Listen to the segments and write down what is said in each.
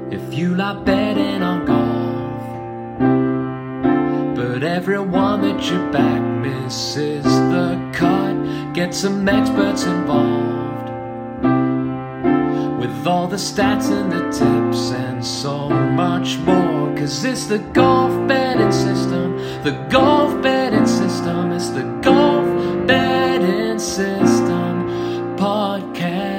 if you like betting on golf. But everyone that you back misses the cut. Get some experts involved with all the stats and the tips and so much more. 'Cause it's the golf betting system, the golf betting system. It's the golf betting system podcast.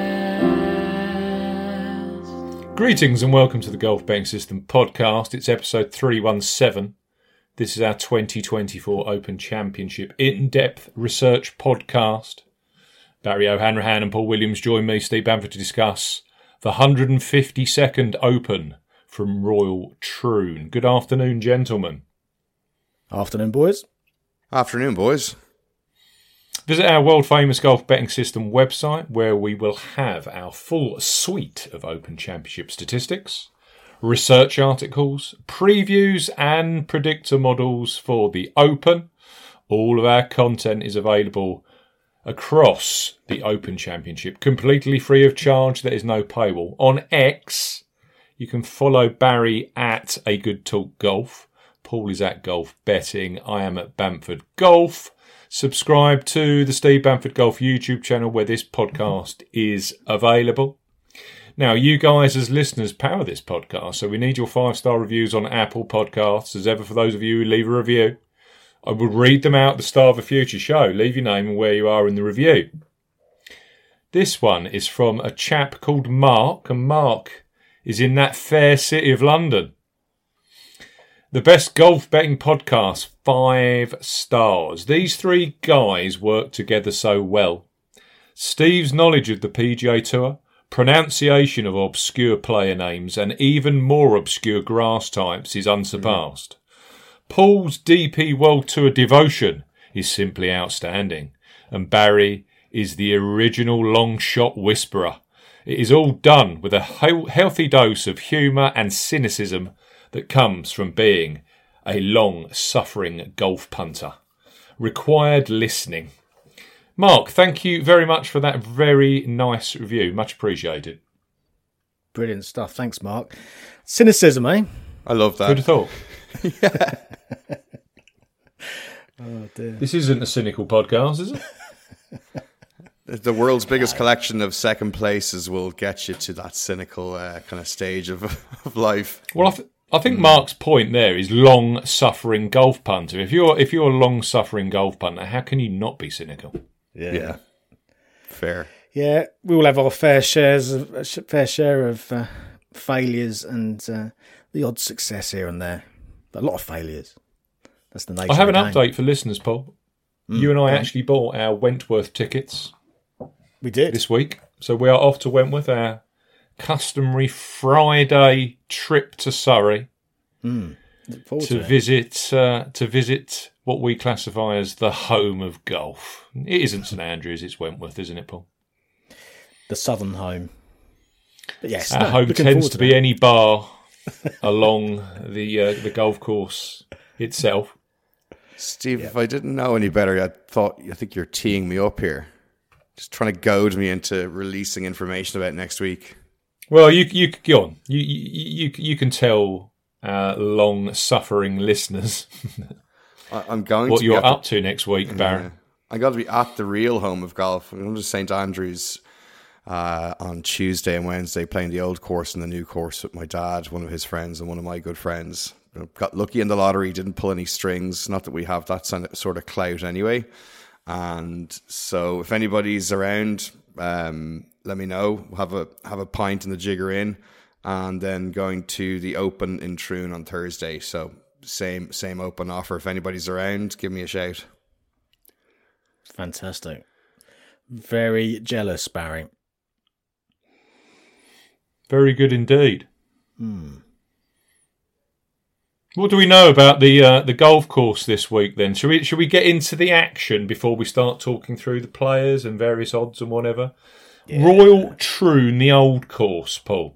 Greetings and welcome to the Golf Betting System podcast. It's episode 317. This is our 2024 Open Championship in-depth research podcast. Barry O'Hanrahan and Paul Williams join me, Steve Bamford, to discuss the 152nd Open from Royal Troon. Good afternoon, gentlemen. Afternoon, boys. Afternoon, boys. Visit our world-famous Golf Betting System website, where we will have our full suite of Open Championship statistics, research articles, previews and predictor models for the Open. All of our content is available across the Open Championship, completely free of charge. There is no paywall. On X, you can follow Barry at A Good Talk Golf. Paul is at Golf Betting. I am at Bamford Golf. Subscribe to the Steve Bamford Golf YouTube channel where this podcast is available. Now, you guys as listeners power this podcast, so we need your 5-star reviews on Apple Podcasts. As ever, for those of you who leave a review, I will read them out at the start of a future show. Leave your name and where you are in the review. This one is from a chap called Mark, and Mark is in that fair city of London. The best golf betting podcast, 5 stars. These three guys work together so well. Steve's knowledge of the PGA Tour, pronunciation of obscure player names, and even more obscure grass types is unsurpassed. Paul's DP World Tour devotion is simply outstanding. And Barry is the original long shot whisperer. It is all done with a healthy dose of humour and cynicism that comes from being a long-suffering golf punter. Required listening. Mark, thank you very much for that very nice review. Much appreciated. Brilliant stuff. Thanks, Mark. Cynicism, eh? I love that. Who'd have thought? Oh, dear. This isn't a cynical podcast, is it? The world's biggest collection of second places will get you to that cynical kind of stage of life. Well, I think Mark's point there is long-suffering golf punter. If you're a long-suffering golf punter, how can you not be cynical? Yeah. Fair. Yeah, we all have our fair share of failures and the odd success here and there. But a lot of failures. That's the nature. I have an of the game. update for listeners, Paul. You and I actually bought our Wentworth tickets. We did This week. So we are off to Wentworth, our customary Friday trip to Surrey Look forward to visit what we classify as the home of golf. It isn't St Andrews, it's Wentworth, isn't it, Paul? the southern home. But yes, Our home looking tends forward to be that. any bar along the golf course itself. Steve, if I didn't know any better, I think you're teeing me up here. Just trying to goad me into releasing information about next week. Well, you go on. You can tell long-suffering listeners I'm going what to you're up to next week, Barry. I'm going to be at the real home of golf. I'm going to St Andrews on Tuesday and Wednesday, playing the old course and the new course with my dad, one of his friends, and one of my good friends. Got lucky in the lottery, didn't pull any strings. Not that we have that sort of clout anyway. And so if anybody's around, let me know. Have a pint in the Jigger Inn, and then going to the Open in Troon on Thursday. So same Open offer. If anybody's around, give me a shout. Fantastic. Very jealous, Barry. Very good indeed. What do we know about the golf course this week then? Should we get into the action before we start talking through the players and various odds and whatever? Yeah. Royal Troon, the old course, Paul.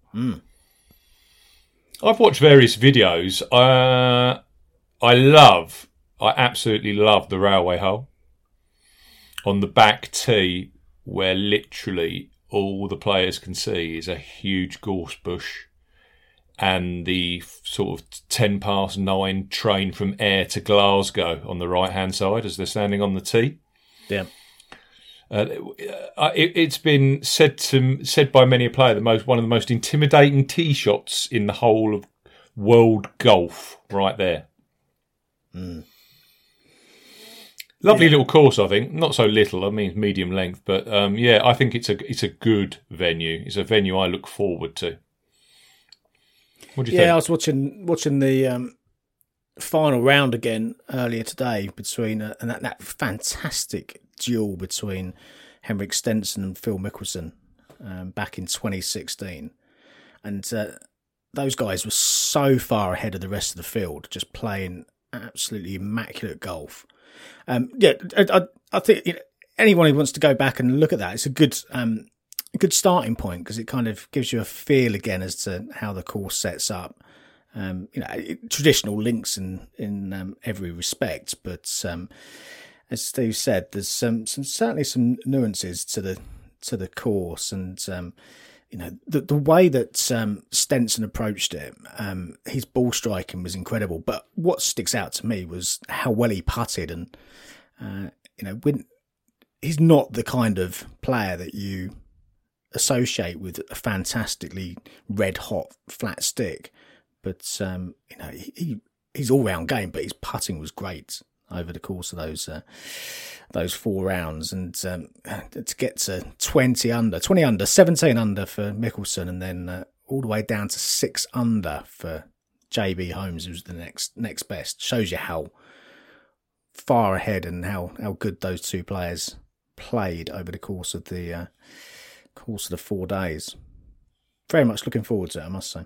I've watched various videos. I absolutely love the railway hole on the back tee, where literally all the players can see is a huge gorse bush. and the sort of 9:10 train from Ayr to Glasgow on the right-hand side as they're standing on the tee. Yeah. It's been said by many a player one of the most intimidating tee shots in the whole of world golf, right there. Lovely little course, I think. Not so little, I mean medium length, but I think it's a good venue. It's a venue I look forward to. What do you think? I was watching the final round again earlier today between and that fantastic duel between Henrik Stenson and Phil Mickelson back in 2016, and those guys were so far ahead of the rest of the field, just playing absolutely immaculate golf. I think anyone who wants to go back and look at that, it's a good starting point, because it kind of gives you a feel again as to how the course sets up. Traditional links in every respect, but as Steve said, there's certainly some nuances to the course, and the way that Stenson approached it, his ball striking was incredible. But what sticks out to me was how well he putted, and when he's not the kind of player that you associate with a fantastically red hot flat stick, but he's all round game, but his putting was great over the course of those 4 rounds, and to get to 20 under, 17 under for Mickelson, and then all the way down to 6 under for JB Holmes, who's the next best, shows you how far ahead and how good those two players played over the course of the 4 days. Very much looking forward to it, I must say.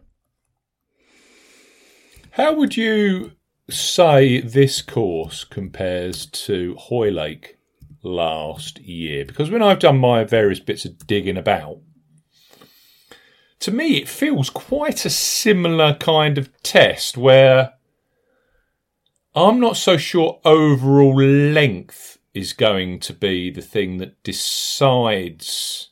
How would you say this course compares to Hoylake last year? Because when I've done my various bits of digging about, to me it feels quite a similar kind of test, where I'm not so sure overall length is going to be the thing that decides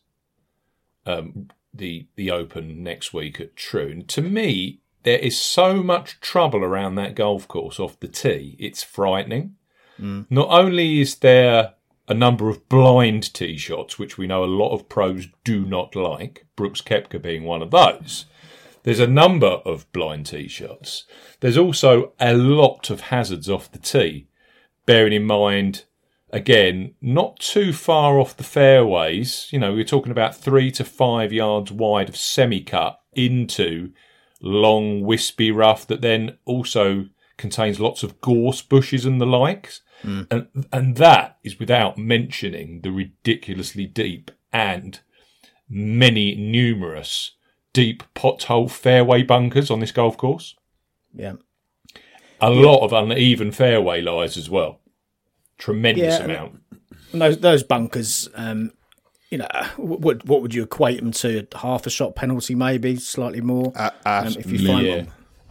the Open next week at Troon. To me, there is so much trouble around that golf course off the tee, it's frightening. Not only is there a number of blind tee shots, which we know a lot of pros do not like, Brooks Koepka being one of those. There's a number of blind tee shots. There's also a lot of hazards off the tee, bearing in mind, again, not too far off the fairways. We're talking about 3 to 5 yards wide of semi-cut into long, wispy rough that then also contains lots of gorse bushes and the likes. And that is without mentioning the ridiculously deep and numerous deep pothole fairway bunkers on this golf course. Yeah. A lot of uneven fairway lies as well. Tremendous amount. Those bunkers, what would you equate them to? Half a shot penalty, maybe slightly more. If you find them,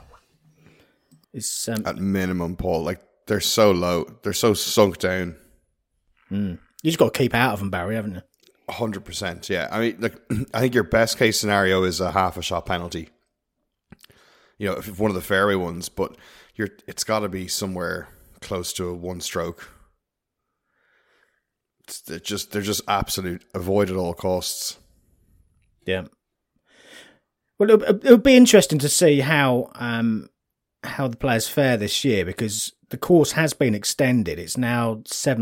it's at minimum, Paul. Like, they're so low, they're so sunk down. You just got to keep out of them, Barry, haven't you? 100%. Yeah, I mean, I think your best case scenario is a half a shot penalty. If one of the fairway ones, but it's got to be somewhere close to a 1 stroke. They're just absolute avoid at all costs. Yeah. Well, it'll be interesting to see how the players fare this year, because the course has been extended. It's now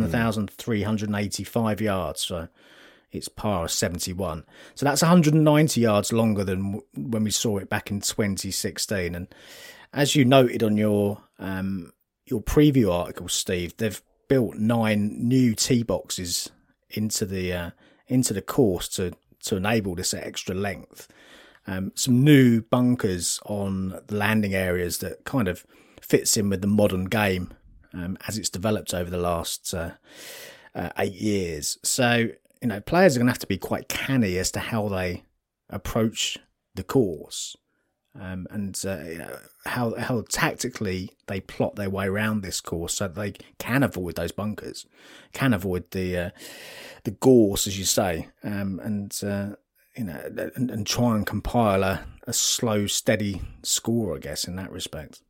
7,385 yards, so it's par of 71. So that's 190 yards longer than when we saw it back in 2016. And as you noted on your preview article, Steve, they've built 9 new tee boxes into the course to enable this extra length. Some new bunkers on the landing areas that kind of fits in with the modern game as it's developed over the last 8 years. So, players are going to have to be quite canny as to how they approach the course. And how tactically they plot their way around this course so that they can avoid those bunkers, can avoid the gorse, as you say. and try and compile a slow, steady score, I guess, in that respect.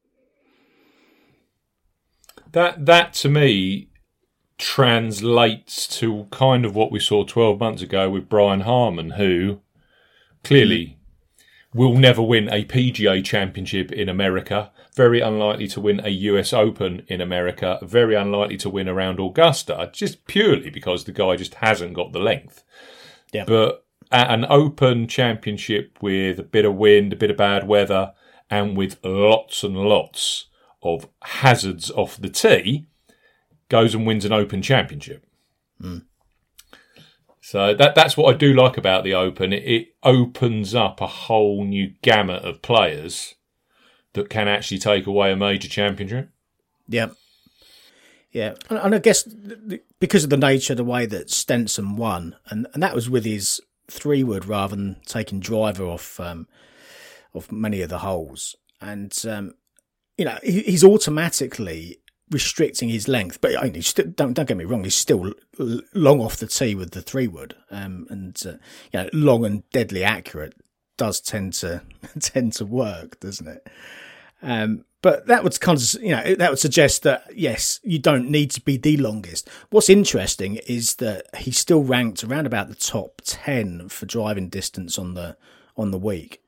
That to me translates to kind of what we saw 12 months ago with Brian Harman, who clearly will never win a PGA championship in America, very unlikely to win a US Open in America, very unlikely to win around Augusta, just purely because the guy just hasn't got the length. Yeah. But at an Open championship with a bit of wind, a bit of bad weather, and with lots and lots of hazards off the tee, goes and wins an Open championship. So that's what I do like about the Open. It opens up a whole new gamut of players that can actually take away a major championship. Yeah. Yeah. And I guess because of the nature of the way that Stenson won, and that was with his 3-wood rather than taking driver off many of the holes. And, he's automatically restricting his length, but don't get me wrong, he's still long off the tee with the 3-wood, long and deadly accurate does tend to work, doesn't it? But that would that would suggest that yes, you don't need to be the longest. What's interesting is that he's still ranked around about the top 10 for driving distance on the week.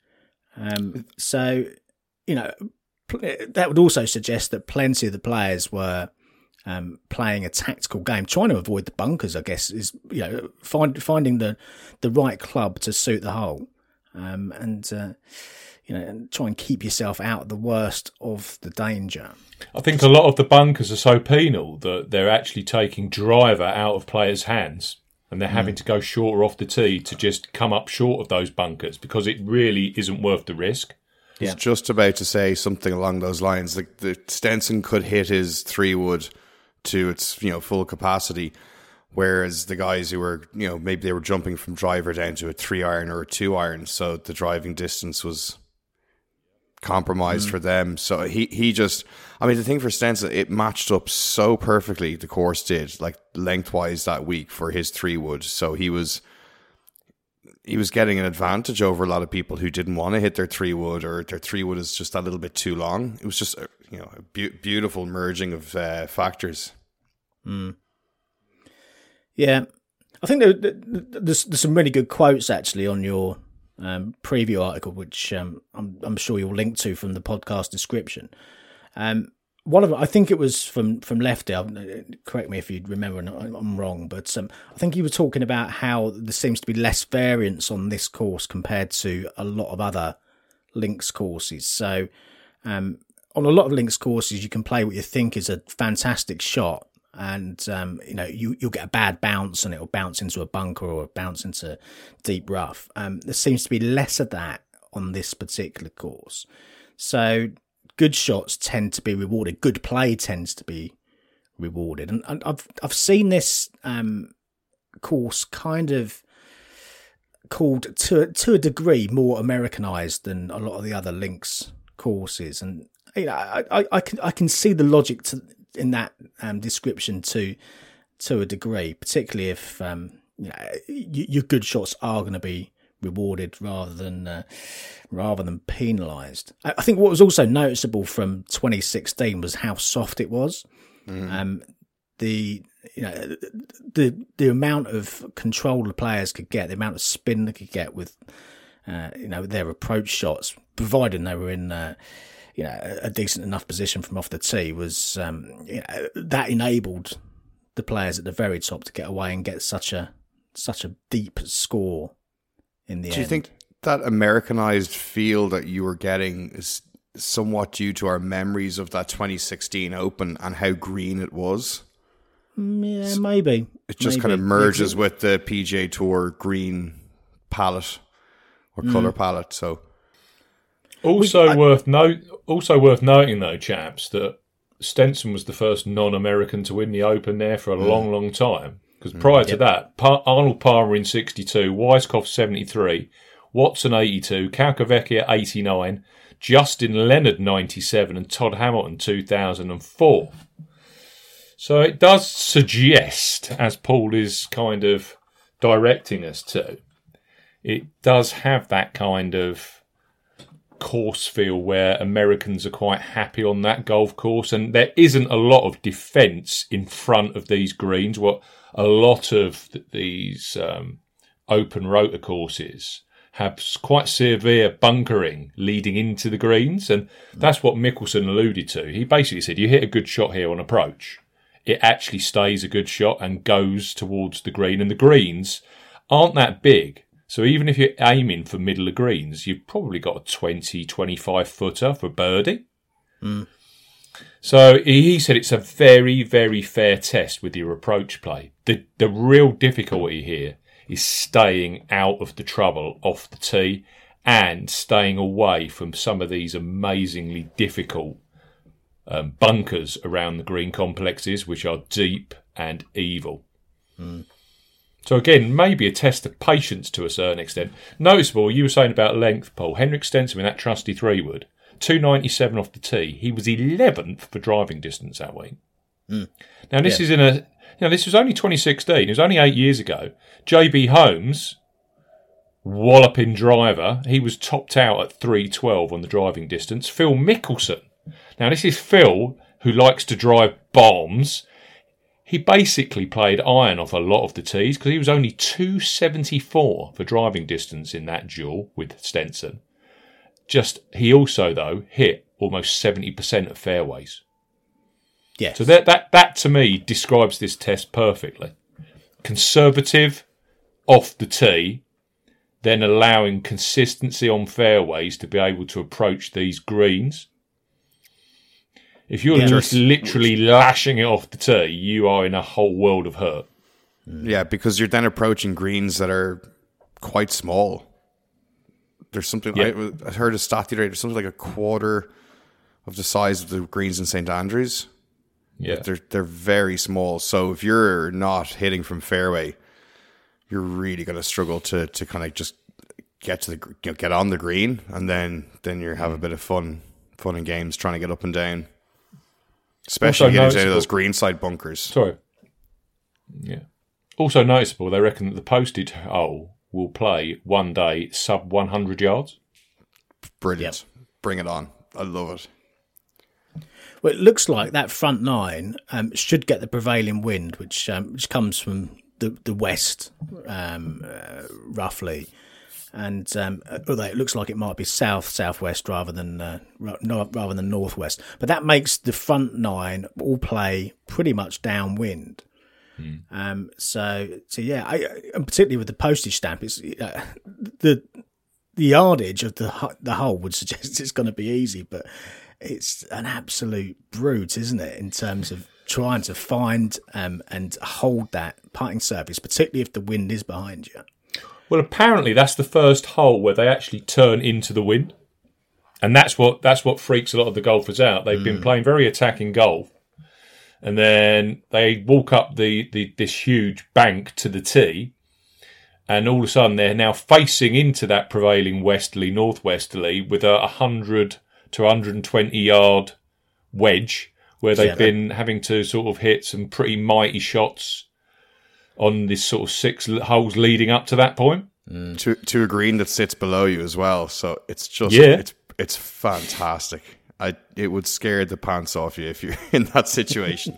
That would also suggest that plenty of the players were playing a tactical game, trying to avoid the bunkers, I guess, is finding the right club to suit the hole, and try and keep yourself out of the worst of the danger. I think a lot of the bunkers are so penal that they're actually taking driver out of players' hands, and they're having to go shorter off the tee to just come up short of those bunkers because it really isn't worth the risk. I was just about to say something along those lines. Like the Stenson could hit his 3-wood to its full capacity, whereas the guys who were maybe they were jumping from driver down to a 3-iron or a 2-iron, so the driving distance was compromised for them. So he just, the thing for Stenson, it matched up so perfectly. The course did, like lengthwise that week for his 3-wood. So he was getting an advantage over a lot of people who didn't want to hit their 3-wood, or their 3-wood is just a little bit too long. It was just a beautiful merging of factors. Yeah, I think there's some really good quotes actually on your preview article, which I'm sure you'll link to from the podcast description. One of them, I think it was from Lefty. Correct me if you remember, I'm wrong, but I think he was talking about how there seems to be less variance on this course compared to a lot of other links courses. So on a lot of links courses, you can play what you think is a fantastic shot, and you'll get a bad bounce, and it'll bounce into a bunker or bounce into deep rough. There seems to be less of that on this particular course. So good shots tend to be rewarded. Good play tends to be rewarded, and I've seen this course kind of called to a degree more Americanized than a lot of the other links courses, and I can see the logic in that description to a degree, particularly if your good shots are going to be rewarded rather than penalised. I think what was also noticeable from 2016 was how soft it was. The amount of control the players could get, the amount of spin they could get with their approach shots, providing they were in a decent enough position from off the tee, was that enabled the players at the very top to get away and get such a deep score in the end. Do you think that Americanized feel that you were getting is somewhat due to our memories of that 2016 Open and how green it was? Yeah, maybe. It just kind of merges with the PGA Tour green palette or colour palette. So Also worth noting though, chaps, that Stenson was the first non-American to win the Open there for a long, long time. Because prior to that, Arnold Palmer in 62, Weiskopf 73, Watson 82, Calcavecchia 89, Justin Leonard 97, and Todd Hamilton 2004. So it does suggest, as Paul is kind of directing us to, it does have that kind of course feel where Americans are quite happy on that golf course, and there isn't a lot of defence in front of these greens. What a lot of these open rotor courses have quite severe bunkering leading into the greens, and that's what Mickelson alluded to. He basically said, you hit a good shot here on approach, it actually stays a good shot and goes towards the green, and the greens aren't that big. So even if you're aiming for middle of greens, you've probably got a 20, 25 footer for birdie. So he said it's a very, very fair test with your approach play. The real difficulty here is staying out of the trouble off the tee and staying away from some of these amazingly difficult bunkers around the green complexes, which are deep and evil. So again, maybe a test of patience to a certain extent. Noticeable, you were saying about length, Paul. Henrik Stenson in that trusty 3-wood, 297 off the tee. He was 11th for driving distance that week. Now this is this was only 2016. It was only 8 years ago. JB Holmes, walloping driver, he was topped out at 312 on the driving distance. Phil Mickelson. Now this is Phil, who likes to drive bombs. He basically played iron off a lot of the tees because he was only 274 for driving distance in that duel with Stenson. He also, though, hit almost 70% of fairways. Yes. So that to me describes this test perfectly. Conservative off the tee, then allowing consistency on fairways to be able to approach these greens. If you're just literally lashing it off the tee, you are in a whole world of hurt. Yeah, because you're then approaching greens that are quite small. There's something, I heard a stat the other day, there's something like a quarter of the size of the greens in St. Andrews. Yeah. They're very small. So if you're not hitting from fairway, you're really going to struggle to kind of just get to get on the green, and then you have a bit of fun and games trying to get up and down. Especially getting into those greenside bunkers. Sorry. Yeah. Also noticeable, they reckon that the postage hole will play one day sub 100 yards. Brilliant. Yep. Bring it on. I love it. Well, it looks like that front nine should get the prevailing wind, which comes from the west, roughly. And although it looks like it might be southwest rather than northwest, but that makes the front nine all play pretty much downwind. So yeah, and particularly with the postage stamp, it's the yardage of the hole would suggest it's going to be easy, but it's an absolute brute, isn't it, in terms of trying to find and hold that putting surface, particularly if the wind is behind you. Well, apparently that's the first hole where they actually turn into the wind, and that's what freaks a lot of the golfers out. They've been playing very attacking golf, and then they walk up this huge bank to the tee, and all of a sudden they're now facing into that prevailing westerly, northwesterly with a 100 to 120 yard wedge, where they've been having to sort of hit some pretty mighty shots on this sort of 6 holes leading up to that point. To a green that sits below you as well. So it's just, it's fantastic. It would scare the pants off you if you're in that situation.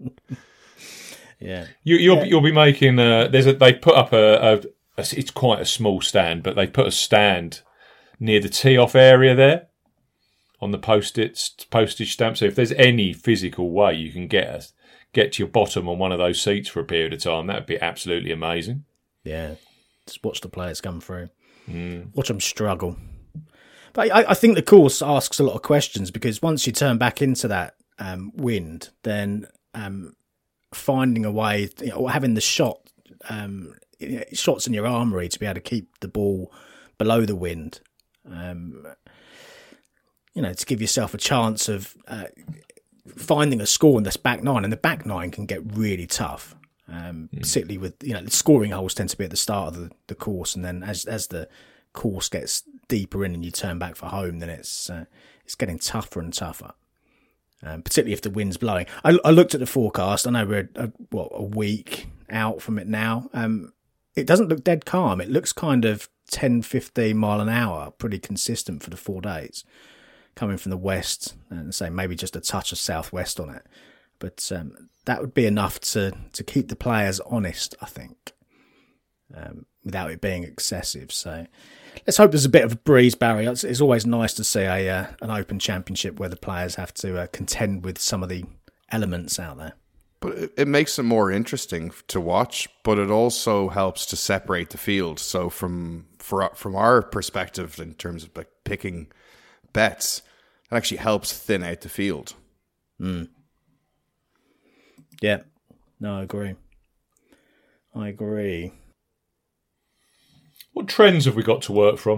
Yeah. You'll be making, they put up it's quite a small stand, but they put a stand near the tee off area there on the postage stamp. So if there's any physical way you can get to your bottom on one of those seats for a period of time, that would be absolutely amazing. Yeah, just watch the players come through. Watch them struggle. But I think the course asks a lot of questions, because once you turn back into that wind, then finding a way, or having the shots in your armoury to be able to keep the ball below the wind, to give yourself a chance of finding a score in this back nine, and the back nine can get really tough, particularly with the scoring holes tend to be at the start of the course, and then as the course gets deeper in and you turn back for home, then it's getting tougher and tougher, particularly if the wind's blowing. I looked at the forecast. I know we're a week out from it now. it doesn't look dead calm. It looks kind of 10, 15 mile an hour, pretty consistent for the 4 days, coming from the west, and say maybe just a touch of southwest on it. But that would be enough to keep the players honest, I think, without it being excessive. So let's hope there's a bit of a breeze, Barry. It's always nice to see an Open Championship where the players have to contend with some of the elements out there. But it makes it more interesting to watch, but it also helps to separate the field. So from our perspective, in terms of like picking bets, it actually helps thin out the field. Yeah, no, I agree. What trends have we got to work from?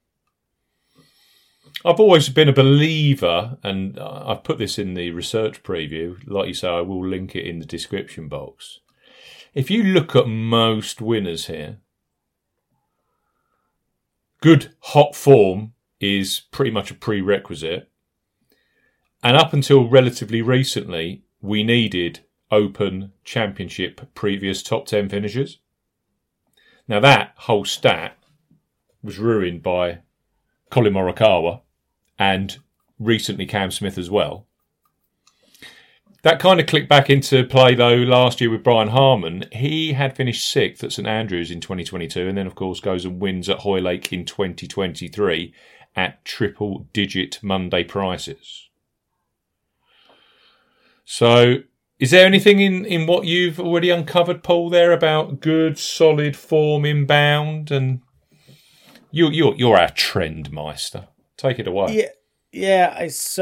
I've always been a believer, and I've put this in the research preview. Like you say, I will link it in the description box. If you look at most winners here, good hot form is pretty much a prerequisite. And up until relatively recently, we needed Open Championship previous top 10 finishers. Now that whole stat was ruined by Colin Morikawa and recently Cam Smith as well. That kind of clicked back into play though last year with Brian Harman. He had finished 6th at St Andrews in 2022 and then of course goes and wins at Hoylake in 2023 at triple digit Monday prices. So is there anything in what you've already uncovered, Paul, there about good, solid form inbound? And you're our trend meister. Take it away. Yeah, it's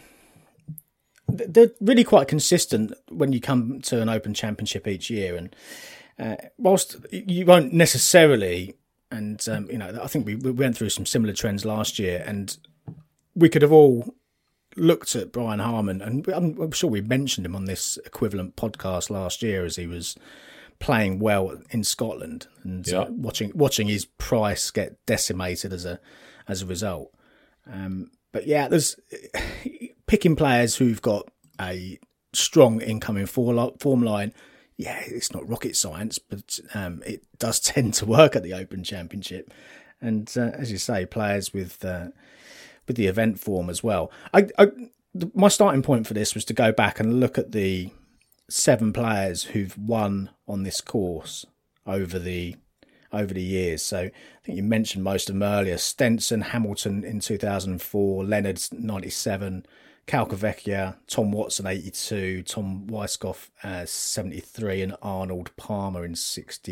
they're really quite consistent when you come to an Open Championship each year, and whilst you won't necessarily, and I think we went through some similar trends last year, and we could have all looked at Brian Harman, and I'm sure we mentioned him on this equivalent podcast last year as he was playing well in Scotland, and watching his price get decimated as a result. But yeah, there's picking players who've got a strong incoming form line. Yeah, it's not rocket science, but it does tend to work at the Open Championship. And as you say, players with the event form as well. My starting point for this was to go back and look at the 7 players who've won on this course over the years. So I think you mentioned most of them earlier. Stenson, Hamilton in 2004, Leonard 97, Calcavecchia, Tom Watson 82, Tom Weiskopf 73, and Arnold Palmer in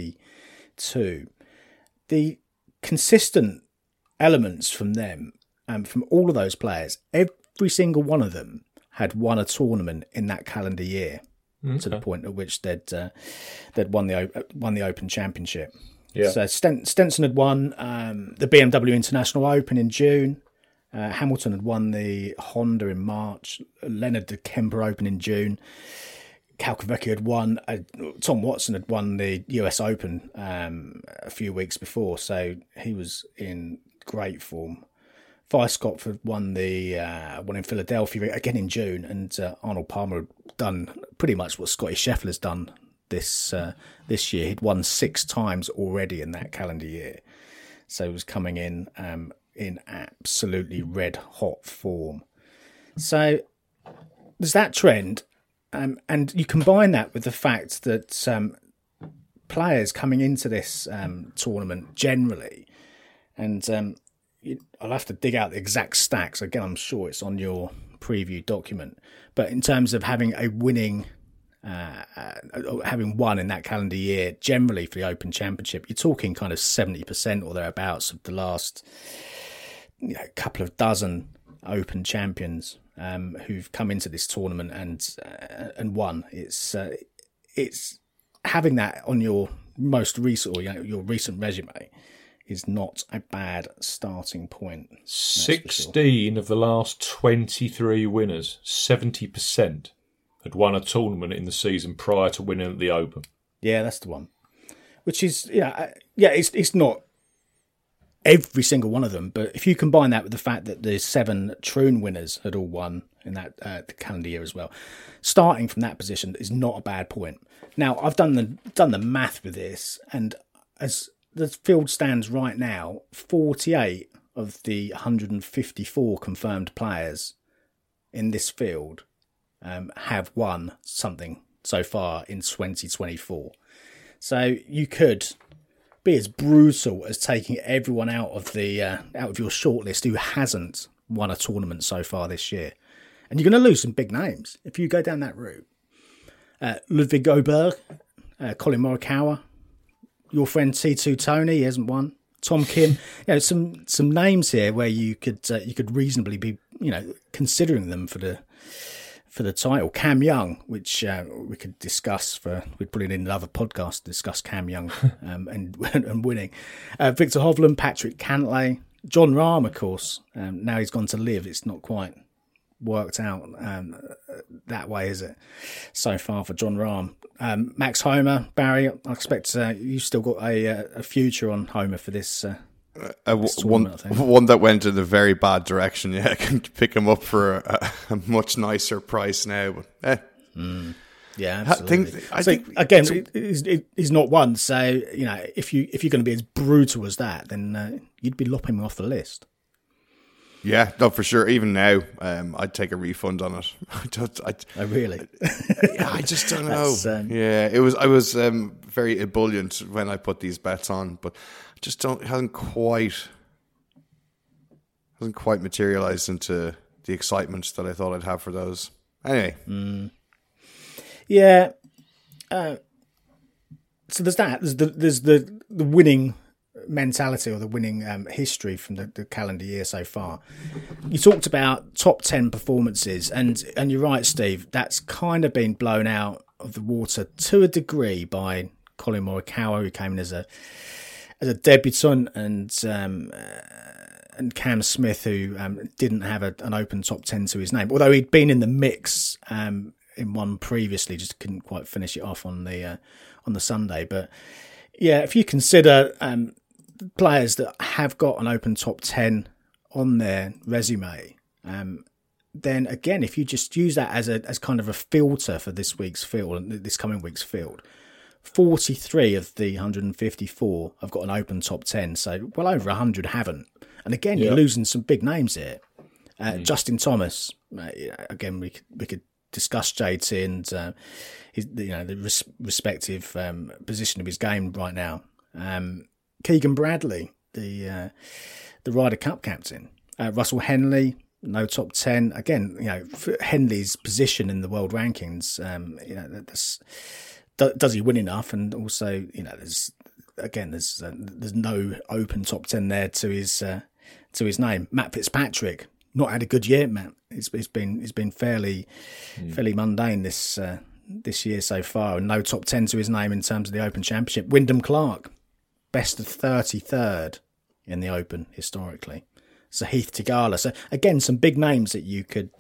62. The consistent elements from them, from all of those players, every single one of them had won a tournament in that calendar year, to the point at which they'd won the Open Championship. Yeah. So Stenson had won the BMW International Open in June. Hamilton had won the Honda in March. Leonard the Kemper Open in June. Calcavecchia had won. Tom Watson had won the US Open a few weeks before, so he was in great form. Weiskopf had won the one in Philadelphia again in June, and Arnold Palmer had done pretty much what Scotty Scheffler's done this year. He'd won 6 times already in that calendar year, so he was coming in absolutely red hot form. So there's that trend, and you combine that with the fact that players coming into this tournament generally, and I'll have to dig out the exact stacks. Again, I'm sure it's on your preview document. But in terms of having a winning, having won in that calendar year, generally for the Open Championship, you're talking kind of 70% or thereabouts of the last couple of dozen Open champions who've come into this tournament and won. It's having that on your most recent, or your recent resume, is not a bad starting point. 16 of the last 23 winners, 70%, had won a tournament in the season prior to winning at the Open. Yeah, that's the one. Which is, it's not every single one of them, but if you combine that with the fact that the 7 Troon winners had all won in that the calendar year as well, starting from that position is not a bad point. Now, I've done the math with this, and as the field stands right now, 48 of the 154 confirmed players in this field have won something so far in 2024. So you could be as brutal as taking everyone out of your shortlist who hasn't won a tournament so far this year, and you're going to lose some big names if you go down that route. Ludwig Oberg, Colin Morikawa, your friend T2 Tony, he hasn't won. Tom Kim, some names here where you could reasonably be considering them for the title. Cam Young, which we could discuss we'd put it in another podcast to discuss Cam Young and winning. Victor Hovland, Patrick Cantlay, John Rahm, of course. Now he's gone to live. It's not quite worked out that way, is it? So far for John Rahm. Max Homer, Barry, I expect you've still got a future on Homer for this. One that went in a very bad direction. Yeah, I can pick him up for a much nicer price now. But yeah, absolutely. I think again, he's not one. So if you're going to be as brutal as that, then you'd be lopping him off the list. Yeah, no, for sure. Even now, I'd take a refund on it. Oh, really? I just don't know. I was very ebullient when I put these bets on, but just hasn't quite materialized into the excitement that I thought I'd have for those. Anyway, yeah. So there's that. There's the winning mentality or the winning history from the calendar year so far. You talked about top 10 performances, and you're right, Steve. That's kind of been blown out of the water to a degree by Colin Morikawa, who came in as a debutant, and Cam Smith, who didn't have an open top 10 to his name, although he'd been in the mix in one previously, just couldn't quite finish it off on the Sunday. But yeah, if you consider players that have got an open top 10 on their resume, then again, if you just use that as kind of a filter for this week's field, this coming week's field, 43 of the 154 have got an open top 10, so well over 100 haven't. And again, you're losing some big names here. Justin Thomas, again, we could discuss JT and the respective position of his game right now. Keegan Bradley, the Ryder Cup captain. Russell Henley, no top 10. Again, Henley's position in the world rankings, does he win enough? And also, there's no open top 10 there to his name. Matt Fitzpatrick, not had a good year, Matt. It's been fairly mundane this year so far, and no top 10 to his name in terms of the Open Championship. Wyndham Clark, best of 33rd in the Open historically. So Heath Tigala. So again, some big names that you could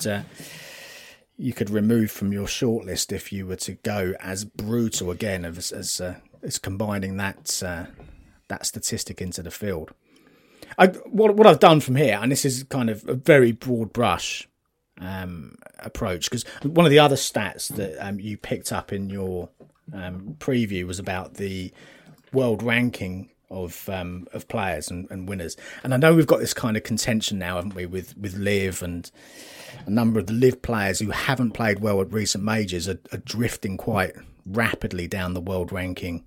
remove from your shortlist if you were to go as brutal again as combining that statistic into the field. What I've done from here, and this is kind of a very broad brush approach, because one of the other stats that you picked up in your preview was about the world ranking of players and winners. And I know we've got this kind of contention now, haven't we, with Liv, and a number of the Liv players who haven't played well at recent majors are drifting quite rapidly down the world ranking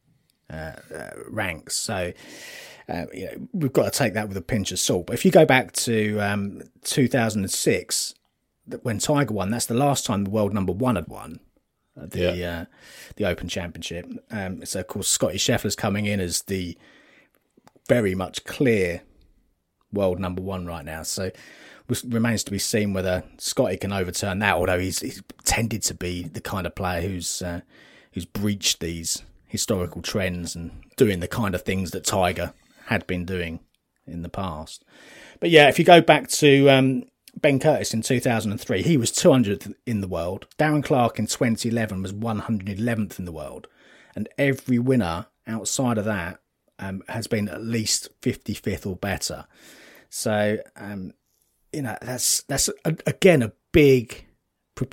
ranks. So we've got to take that with a pinch of salt. But if you go back to 2006, when Tiger won, that's the last time the world number one had won the Open Championship. So of course Scotty Scheffler's coming in as the very much clear world number one right now. So it remains to be seen whether Scotty can overturn that. Although he's tended to be the kind of player who's breached these historical trends and doing the kind of things that Tiger had been doing in the past. But yeah, if you go back to Ben Curtis in 2003, he was 200th in the world. Darren Clarke in 2011 was 111th in the world. And every winner outside of that has been at least 55th or better. So, that's again, a big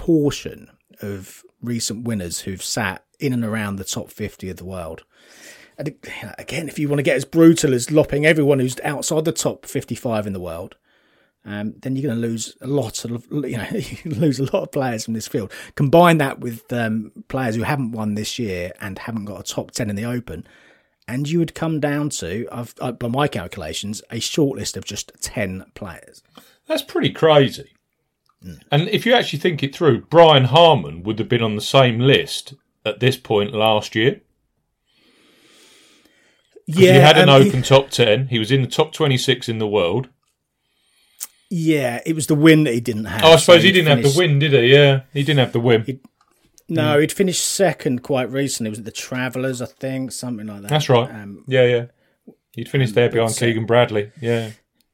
proportion of recent winners who've sat in and around the top 50 of the world. And again, if you want to get as brutal as lopping everyone who's outside the top 55 in the world, then you're going to lose a lot of, you lose a lot of players from this field. Combine that with players who haven't won this year and haven't got a top 10 in the Open, and you would come down to, by my calculations, a shortlist of just 10 players. That's pretty crazy. And if you actually think it through, Brian Harman would have been on the same list at this point last year. Yeah, he had an Open top 10. He was in the top 26 in the world. Yeah, it was the win that he didn't have. Oh, I suppose he didn't have the win, did he? Yeah, he didn't have the win. He'd finished second quite recently. It was at the Travellers, I think, something like that. That's right. Yeah. He'd finished there behind Keegan Bradley. Yeah.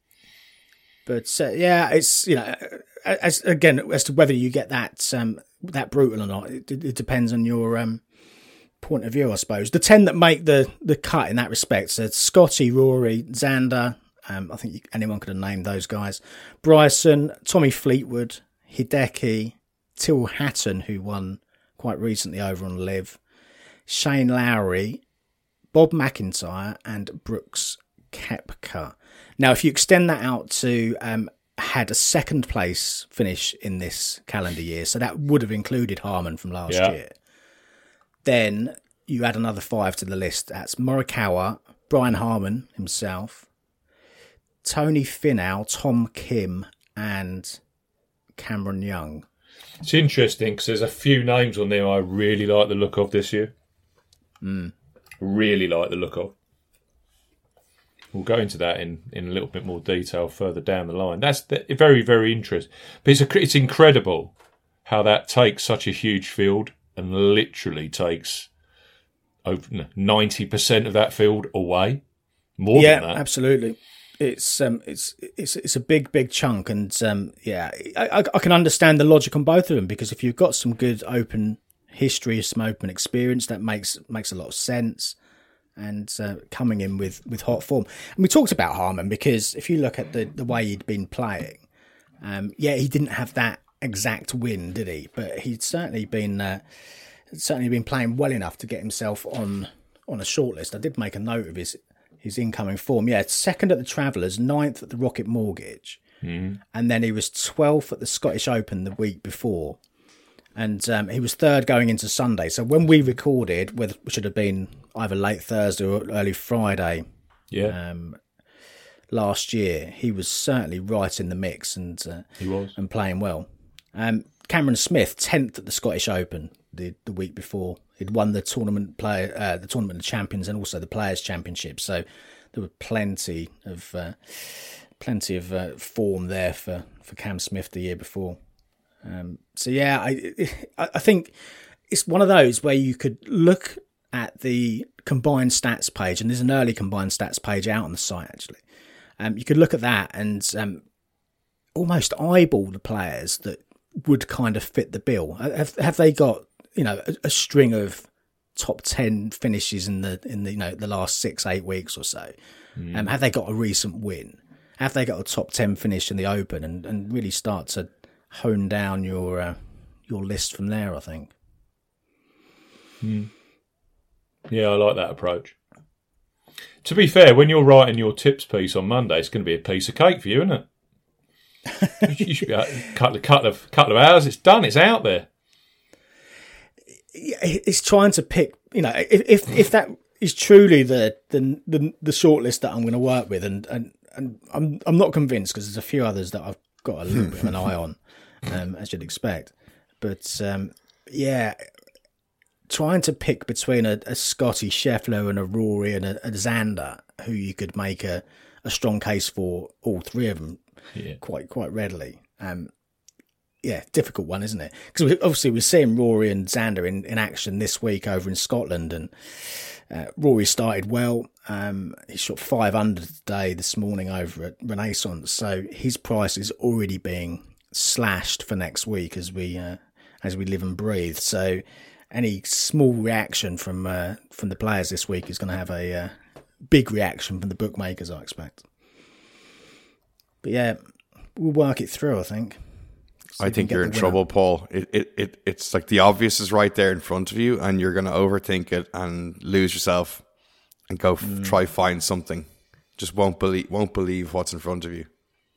But it's as to whether you get that brutal or not. It depends on your point of view, I suppose. The 10 that make the cut in that respect: so Scotty, Rory, Xander. I think anyone could have named those guys. Bryson, Tommy Fleetwood, Hideki, Till Hatton, who won quite recently over on Live, Shane Lowry, Bob McIntyre, and Brooks Koepka. Now, if you extend that out to had a second place finish in this calendar year, so that would have included Harman from last year, then you add another 5 to the list. That's Morikawa, Brian Harman himself, Tony Finau, Tom Kim, and Cameron Young. It's interesting because there's a few names on there I really like the look of this year. Really like the look of. We'll go into that in a little bit more detail further down the line. That's very, very interesting. But it's incredible how that takes such a huge field and literally takes over 90% of that field away. More than that. Yeah, absolutely. It's a big chunk, and I can understand the logic on both of them, because if you've got some good Open history, some Open experience, that makes a lot of sense. And coming in with hot form, and we talked about Harman because if you look at the way he'd been playing, he didn't have that exact win, did he? But he'd certainly been playing well enough to get himself on a shortlist. I did make a note of his incoming form. Yeah, second at the Travellers, 9th at the Rocket Mortgage, and then he was 12th at the Scottish Open the week before, and he was third going into Sunday. So when we recorded, which should have been either late Thursday or early Friday, last year, he was certainly right in the mix, and he was and playing well. Cameron Smith, 10th at the Scottish Open the week before. He'd won the tournament of champions, and also the Players' Championship. So there were plenty of form there for Cam Smith the year before. I think it's one of those where you could look at the combined stats page, and there's an early combined stats page out on the site actually. You could look at that and almost eyeball the players that would kind of fit the bill. Have they got a string of top 10 finishes in the last 6-8 weeks or so? Have they got a recent win? Have they got a top 10 finish in the Open, and really start to hone down your list from there, I think. Yeah, I like that approach. To be fair, when you're writing your tips piece on Monday, it's going to be a piece of cake for you, isn't it? You should be a couple of hours. It's done. It's out there. It's trying to pick. If that is truly the shortlist that I'm going to work with, and I'm not convinced, because there's a few others that I've got a little bit of an eye on, as you'd expect. But trying to pick between a Scotty Scheffler and a Rory and a Xander, who you could make a strong case for all three of them quite readily. Difficult one, isn't it? Because obviously we're seeing Rory and Xander in action this week over in Scotland, and Rory started well. He shot 5 under today this morning over at Renaissance, so his price is already being slashed for next week as we live and breathe. So any small reaction from the players this week is going to have a big reaction from the bookmakers, I expect. But we'll work it through, I think. I think you're in trouble, Paul. It's like the obvious is right there in front of you, and you're going to overthink it and lose yourself. and go try find something. Just won't believe what's in front of you.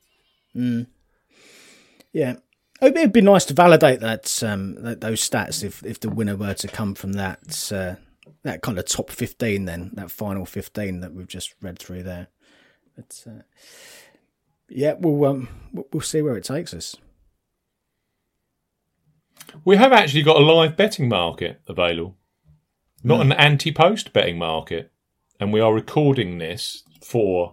Yeah. It'd be nice to validate those stats if the winner were to come from that kind of top 15, then that final 15 that we've just read through there. But yeah, we'll see where it takes us. We have actually got a live betting market available, not an anti-post betting market, and we are recording this for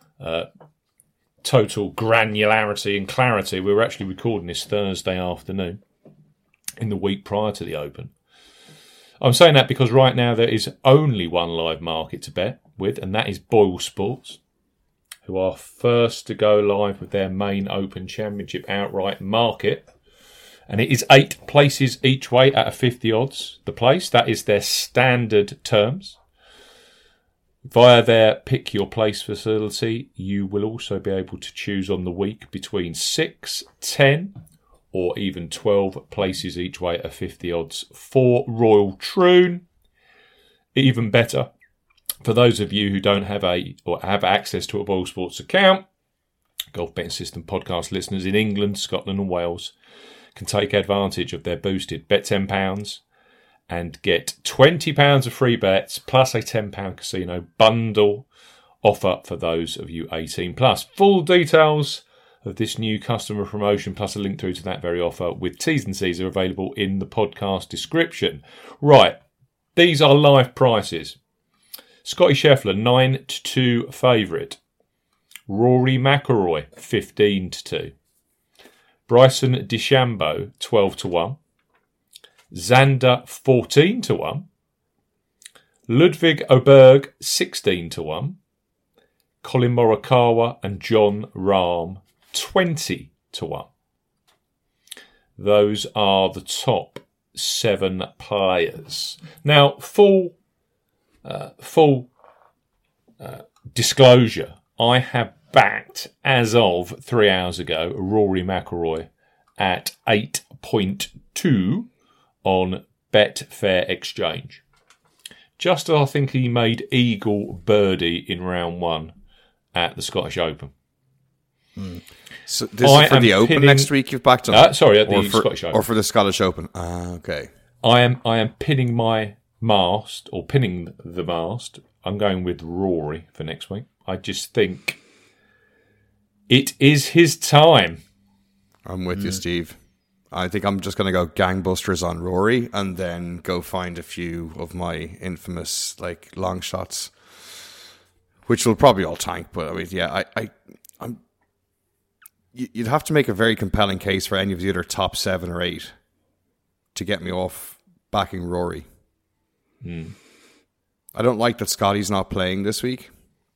total granularity and clarity. We were actually recording this Thursday afternoon in the week prior to the Open. I'm saying that because right now there is only one live market to bet with, and that is Boyle Sports, who are first to go live with their main Open Championship outright market. And it is 8 places each way at a 50 odds the place. That is their standard terms. Via their Pick Your Place facility, you will also be able to choose on the week between 6, 10 or even 12 places each way at 50 odds for Royal Troon. Even better, for those of you who don't have have access to a Boyle Sports account, Golf Betting System podcast listeners in England, Scotland and Wales can take advantage of their boosted Bet £10 and get £20 of free bets plus a £10 casino bundle offer for those of you 18 plus. Full details of this new customer promotion plus a link through to that very offer with T's and C's are available in the podcast description. Right, these are live prices. Scotty Scheffler 9-2 favourite. Rory McIlroy 15-2. Bryson DeChambeau 12-1. Xander 14-1. Ludwig Oberg 16-1. Colin Morikawa and Jon Rahm 20-1. Those are the top 7 players. Now, full disclosure, I have backed, as of 3 hours ago, Rory McIlroy at 8.2 on Betfair Exchange. Just as I think he made eagle birdie in round 1 at the Scottish Open. So this is for the Open next week you've backed on? At the Scottish Open. Or for the Scottish Open. Okay. I am pinning my mast, or pinning the mast. I'm going with Rory for next week. I just think it is his time. I'm with you, Steve. I think I'm just going to go gangbusters on Rory and then go find a few of my infamous long shots, which will probably all tank. But I mean, yeah, you'd have to make a very compelling case for any of the other top 7 or 8 to get me off backing Rory. I don't like that Scotty's not playing this week.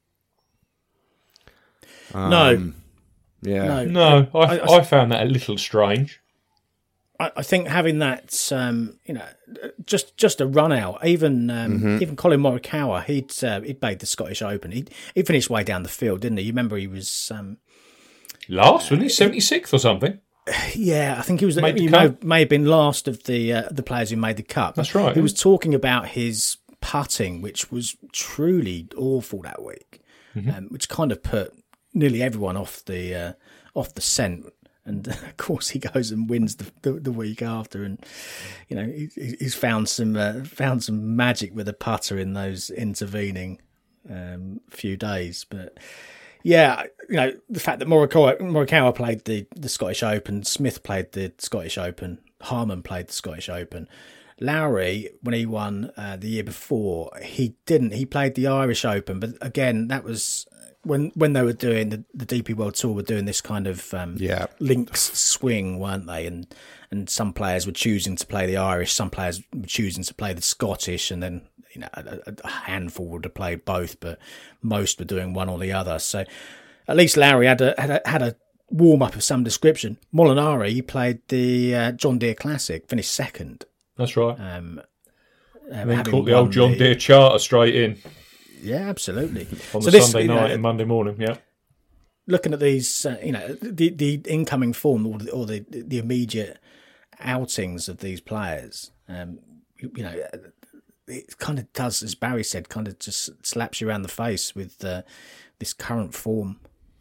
No. Yeah. No, I found that a little strange. I think having that, just a run out. Even Colin Morikawa, he'd made the Scottish Open. He finished way down the field, didn't he? You remember he was last, wasn't he? 76th or something. Yeah, I think he was. May have been last of the players who made the cut. That's right. He was talking about his putting, which was truly awful that week, which kind of put nearly everyone off the scent. And of course, he goes and wins the week after, and he's found some magic with a putter in those intervening few days. But yeah, the fact that Morikawa played the Scottish Open, Smith played the Scottish Open, Harman played the Scottish Open. Lowry, when he won the year before, he didn't. He played the Irish Open, but again, that was when they were doing the DP World Tour, were doing this kind of links swing, weren't they? And some players were choosing to play the Irish, some players were choosing to play the Scottish, and then a handful would have played both, but most were doing one or the other. So at least Lowry had a warm up of some description. Molinari, he played the John Deere Classic, finished second. That's right. And then caught the old John Deere Charter straight in. Yeah, absolutely. On the Sunday night and Monday morning, yeah. Looking at these, the incoming form or the immediate outings of these players, it kind of does, as Barry said, kind of just slaps you around the face with this current form.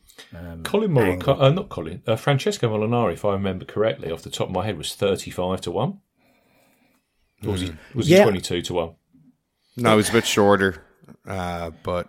Francesco Molinari, if I remember correctly, off the top of my head, was 35-1. Or was he 22-1? No, it was a bit shorter, but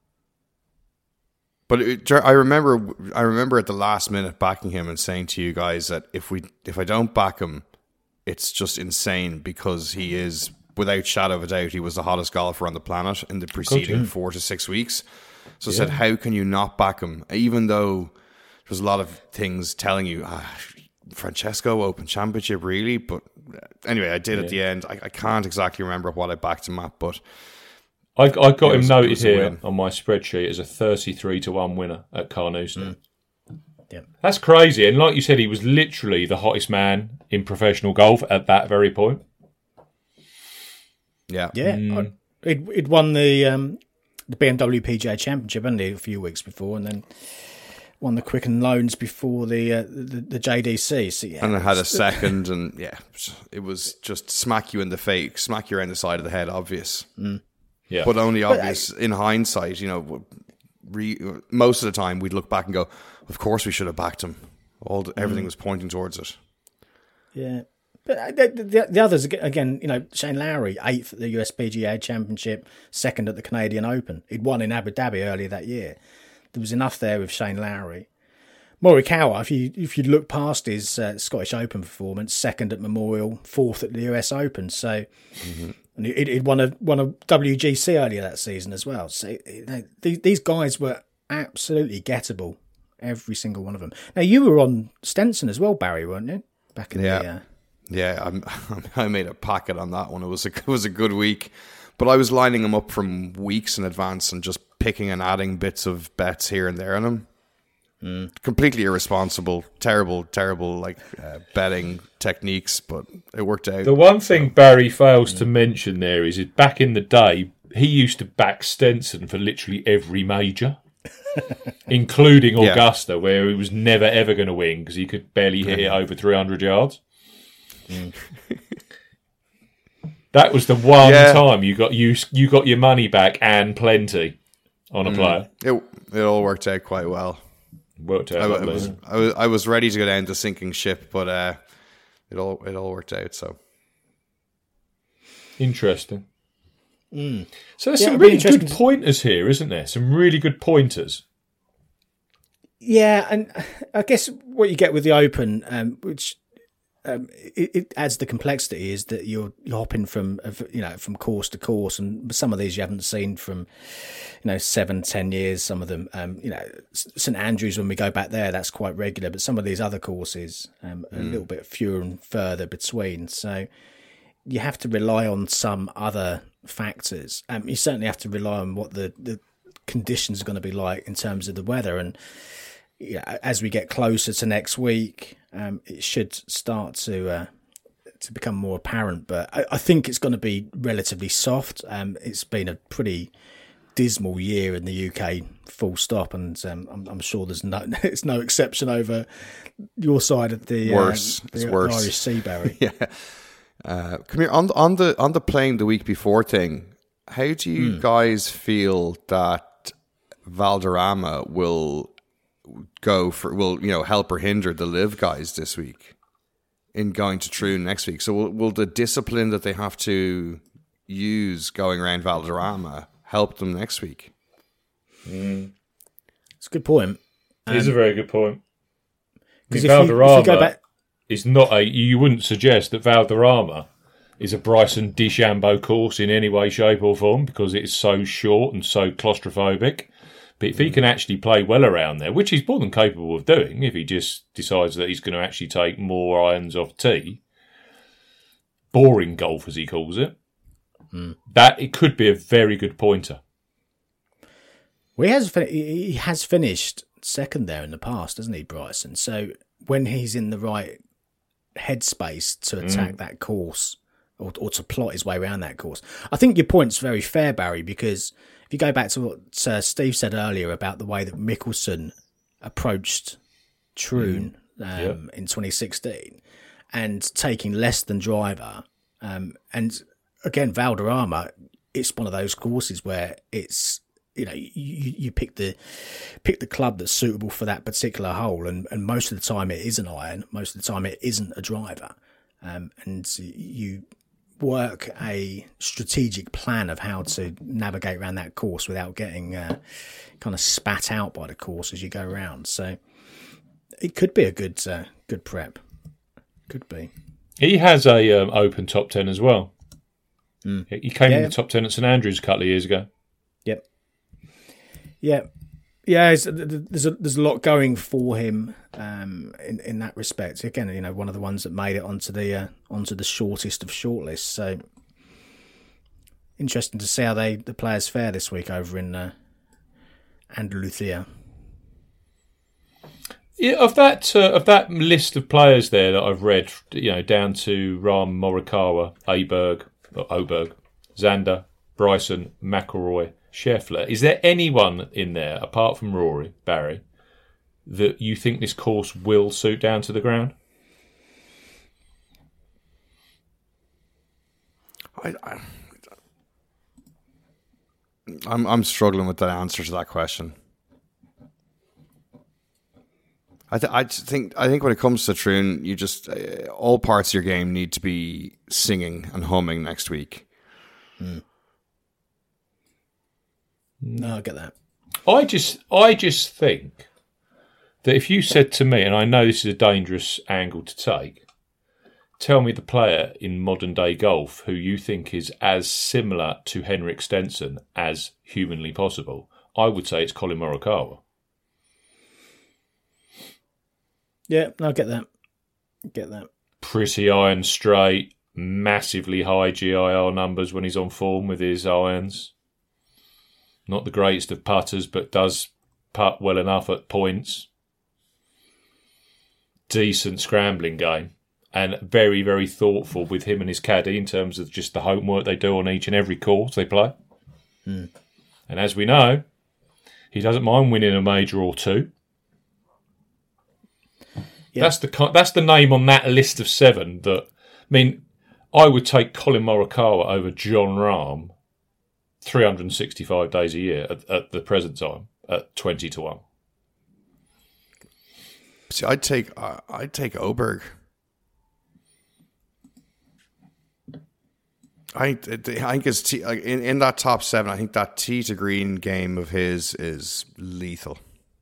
I remember at the last minute backing him and saying to you guys that if I don't back him, it's just insane, because he is, without shadow of a doubt, he was the hottest golfer on the planet in the preceding 4 to 6 weeks. So I said, how can you not back him? Even though there's a lot of things telling you, Francesco Open Championship, really? But anyway, I did at the end. I can't exactly remember what I backed him at, but I got him noted here on my spreadsheet as a 33-1 winner at Carnoustie. Yeah. That's crazy. And like you said, he was literally the hottest man in professional golf at that very point. Yeah. Yeah. He'd won the BMW PGA Championship, hadn't he, a few weeks before, and then won the Quicken Loans before the JDC. So, yeah, and it had a second, and it was just smack you in the face, smack you around the side of the head, obvious. Yeah. But only obvious in hindsight. Most of the time we'd look back and go, of course we should have backed him. Everything was pointing towards it. Yeah. But the others, again, Shane Lowry, 8th at the US PGA Championship, 2nd at the Canadian Open. He'd won in Abu Dhabi earlier that year. There was enough there with Shane Lowry. Morikawa, if you look past his Scottish Open performance, 2nd at Memorial, 4th at the US Open. So and he'd won a WGC earlier that season as well. So these guys were absolutely gettable, every single one of them. Now, you were on Stenson as well, Barry, weren't you? Back in the... Yeah, I made a packet on that one. It was a good week, but I was lining them up from weeks in advance and just picking and adding bits of bets here and there on them. Completely irresponsible, terrible betting techniques, but it worked out. The one thing Barry fails to mention there is back in the day, he used to back Stenson for literally every major, including Augusta, where he was never ever going to win because he could barely hit it over 300 yards. That was the one time you got your money back and plenty on a player. It all worked out quite well. Worked out. I was ready to go down the sinking ship, but it all worked out. So interesting. So there's some really good pointers here, isn't there? Some really good pointers. Yeah, and I guess what you get with the Open, which it adds the complexity, is that you're hopping from course to course, and some of these you haven't seen from 7-10 years. Some of them, St Andrews, when we go back there, that's quite regular, but some of these other courses are a little bit fewer and further between. So you have to rely on some other factors. You certainly have to rely on what the conditions are going to be like in terms of the weather, and as we get closer to next week, it should start to become more apparent. But I think it's going to be relatively soft. It's been a pretty dismal year in the UK, full stop, and I'm sure it's no exception over your side of the worse. It's worse. Irish Sea, Barry. Come here on the playing the week before thing. How do you guys feel that Valderrama will help or hinder the live guys this week in going to Troon next week? So will the discipline that they have to use going around Valderrama help them next week? It's a good point. It is a very good point. Because Valderrama if you go back, is not you wouldn't suggest that Valderrama is a Bryson DeChambeau course in any way, shape or form, because it is so short and so claustrophobic. But if he can actually play well around there, which he's more than capable of doing, if he just decides that he's going to actually take more irons off tee, boring golf as he calls it, that it could be a very good pointer. Well, he has finished second there in the past, hasn't he, Bryson? So when he's in the right headspace to attack that course or to plot his way around that course, I think your point's very fair, Barry, because if you go back to what Steve said earlier about the way that Mickelson approached Troon in 2016 and taking less than driver, and again, Valderrama, it's one of those courses where it's, you pick the club that's suitable for that particular hole, and most of the time it is an iron, most of the time it isn't a driver, and you work a strategic plan of how to navigate around that course without getting kind of spat out by the course as you go around. So it could be a good prep. Could be. He has a Open top 10 as well. He came in the top 10 at St Andrews a couple of years ago. Yep. Yeah. Yeah, there's a lot going for him in that respect. Again, one of the ones that made it onto the shortest of shortlists. So interesting to see how the players fare this week over in Andalusia. Yeah, of that list of players there that I've read, down to Rahm, Morikawa, Oberg, Xander, Bryson, McIlroy, Scheffler. Is there anyone in there, apart from Rory, Barry, that you think this course will suit down to the ground? I'm struggling with the answer to that question. I think when it comes to Troon, you just all parts of your game need to be singing and humming next week. No, I get that. I just think that if you said to me, and I know this is a dangerous angle to take, tell me the player in modern day golf who you think is as similar to Henrik Stenson as humanly possible, I would say it's Colin Morikawa. Yeah, no, I get that. Pretty iron straight, massively high GIR numbers when he's on form with his irons. Not the greatest of putters, but does putt well enough at points. Decent scrambling game. And very, very thoughtful with him and his caddy in terms of just the homework they do on each and every course they play. And as we know, he doesn't mind winning a major or two. Yeah. That's the name on that list of 7 that, I would take Colin Morikawa over Jon Rahm 365 days a year at the present time at 20-1. See, I'd take Oberg. I think it's in that top 7. I think that tee to green game of his is lethal.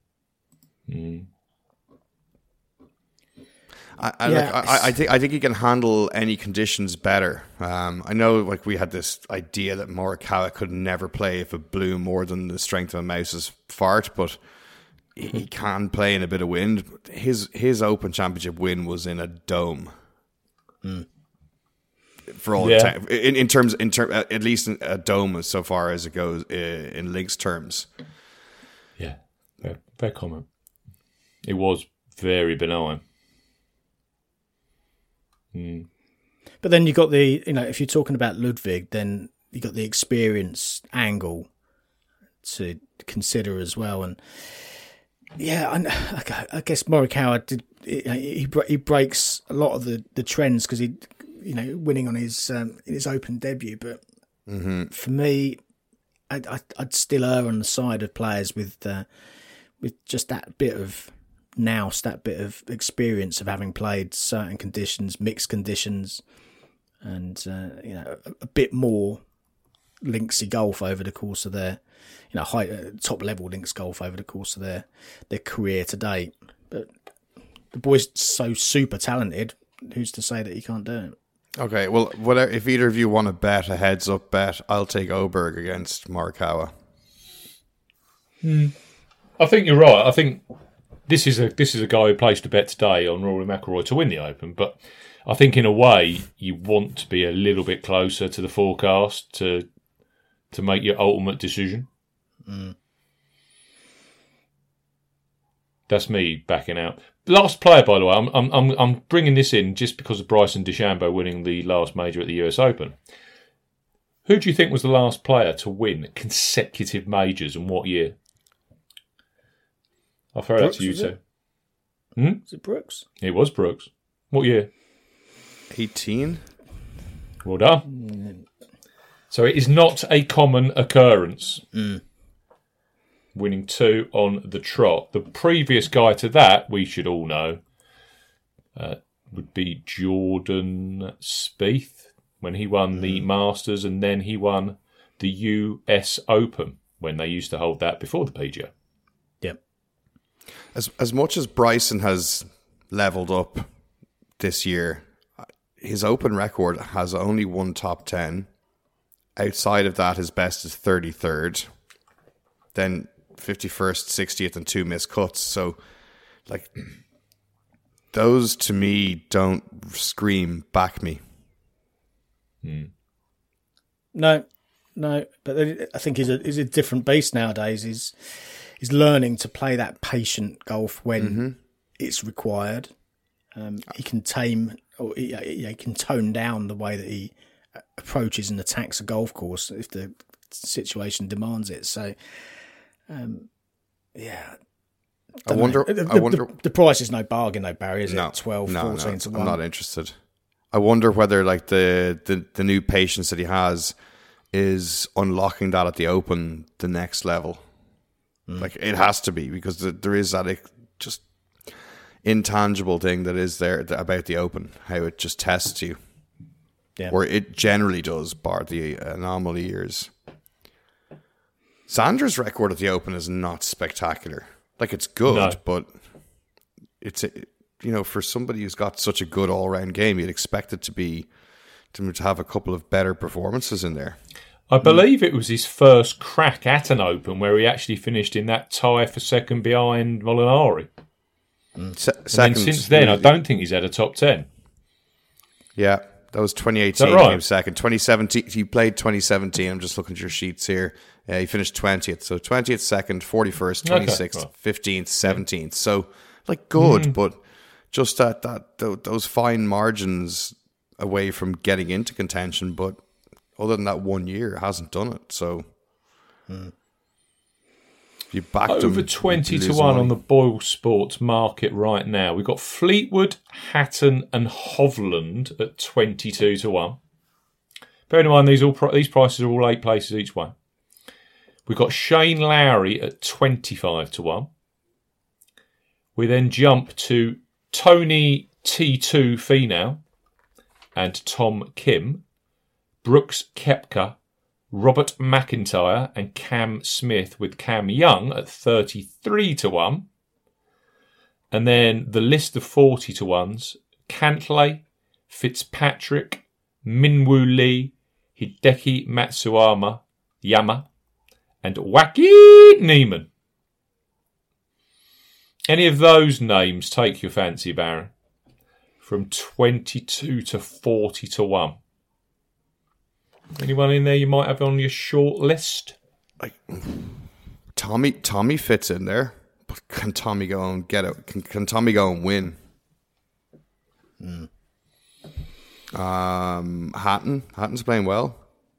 I think he can handle any conditions better. I know, we had this idea that Morikawa could never play if it blew more than the strength of a mouse's fart, but he can play in a bit of wind. His Open Championship win was in a dome. For all in terms, at least a dome so far as it goes in links terms. Yeah, fair comment. It was very benign. But then you got if you're talking about Ludwig, then you got the experience angle to consider as well. And yeah, I guess Morikawa he breaks a lot of the trends because he winning on his Open debut. But for me, I'd still err on the side of players with just that bit of nous, that bit of experience of having played certain conditions, mixed conditions, and a bit more linksy golf over the course of their high top level links golf over the course of their career to date. But the boy's so super talented. Who's to say that he can't do it? Okay, well, whatever. If either of you want to bet a heads up bet, I'll take Oberg against Morikawa. I think you're right. I think this is a guy who placed a bet today on Rory McIlroy to win the Open, but I think in a way you want to be a little bit closer to the forecast to make your ultimate decision. That's me backing out. Last player, by the way, I'm bringing this in just because of Bryson DeChambeau winning the last major at the US Open. Who do you think was the last player to win consecutive majors and what year? I'll throw that to you two. Was it Brooks? It was Brooks. What year? 18. Well done. So it is not a common occurrence. Winning 2 on the trot. The previous guy to that, we should all know, would be Jordan Spieth when he won the Masters, and then he won the US Open when they used to hold that before the PGA. Yep. As much as Bryson has leveled up this year, his Open record has only one top 10. Outside of that, his best is 33rd. Then 51st, 60th, and 2 missed cuts. So, like, those to me don't scream back me. No, but I think he's a different beast nowadays. He's learning to play that patient golf when it's required. He can tame, or he can tone down the way that he approaches and attacks a golf course if the situation demands it. So, yeah. I wonder. The price is no bargain, though, Barry. Is No, it 12, no, 14 to 1? I'm not interested. I wonder whether like the new patience that he has is unlocking that at the Open the next level. Like it has to be, because there is that just intangible thing that is there about the Open, how it just tests you. Yeah. Or it generally does, bar the anomaly years. Xander's record at the Open is not spectacular. Like, it's good, but it's, for somebody who's got such a good all-round game, you'd expect it to have a couple of better performances in there. I believe it was his first crack at an Open where he actually finished in that tie for second behind Molinari. Second, since then, I don't think he's had a top 10. Yeah, that was 2018. Right? He came second. 2017, he played 2017. I'm just looking at your sheets here. He finished 20th. So 20th, second, 41st, 26th, 15th, 17th. So, like, good, but just those fine margins away from getting into contention. But other than that 1 year, hasn't done it. So, you backed over him, 20 to 1 on the Boyle Sports market right now. We've got Fleetwood, Hatton, and Hovland at 22 to 1. Bearing in mind, these prices are all 8 places each way. We've got Shane Lowry at 25 to 1. We then jump to Tony T2 Finau and Tom Kim, Brooks Koepka, Robert McIntyre and Cam Smith, with Cam Young at 33 to 1. And then the list of 40 to 1s: Cantlay, Fitzpatrick, Minwoo Lee, Hideki Matsuyama, Yama, and Wacky Neiman. Any of those names take your fancy, Baron? From 22 to 40 to 1. Anyone in there you might have on your short list? Like, Tommy fits in there, but can Tommy go and get it? Can Tommy go and win? Hatton's playing well.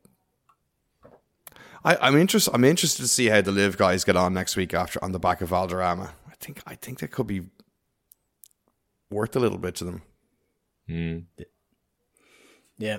I'm interested to see how the Live guys get on next week on the back of Valderrama. I think that could be worth a little bit to them. Yeah.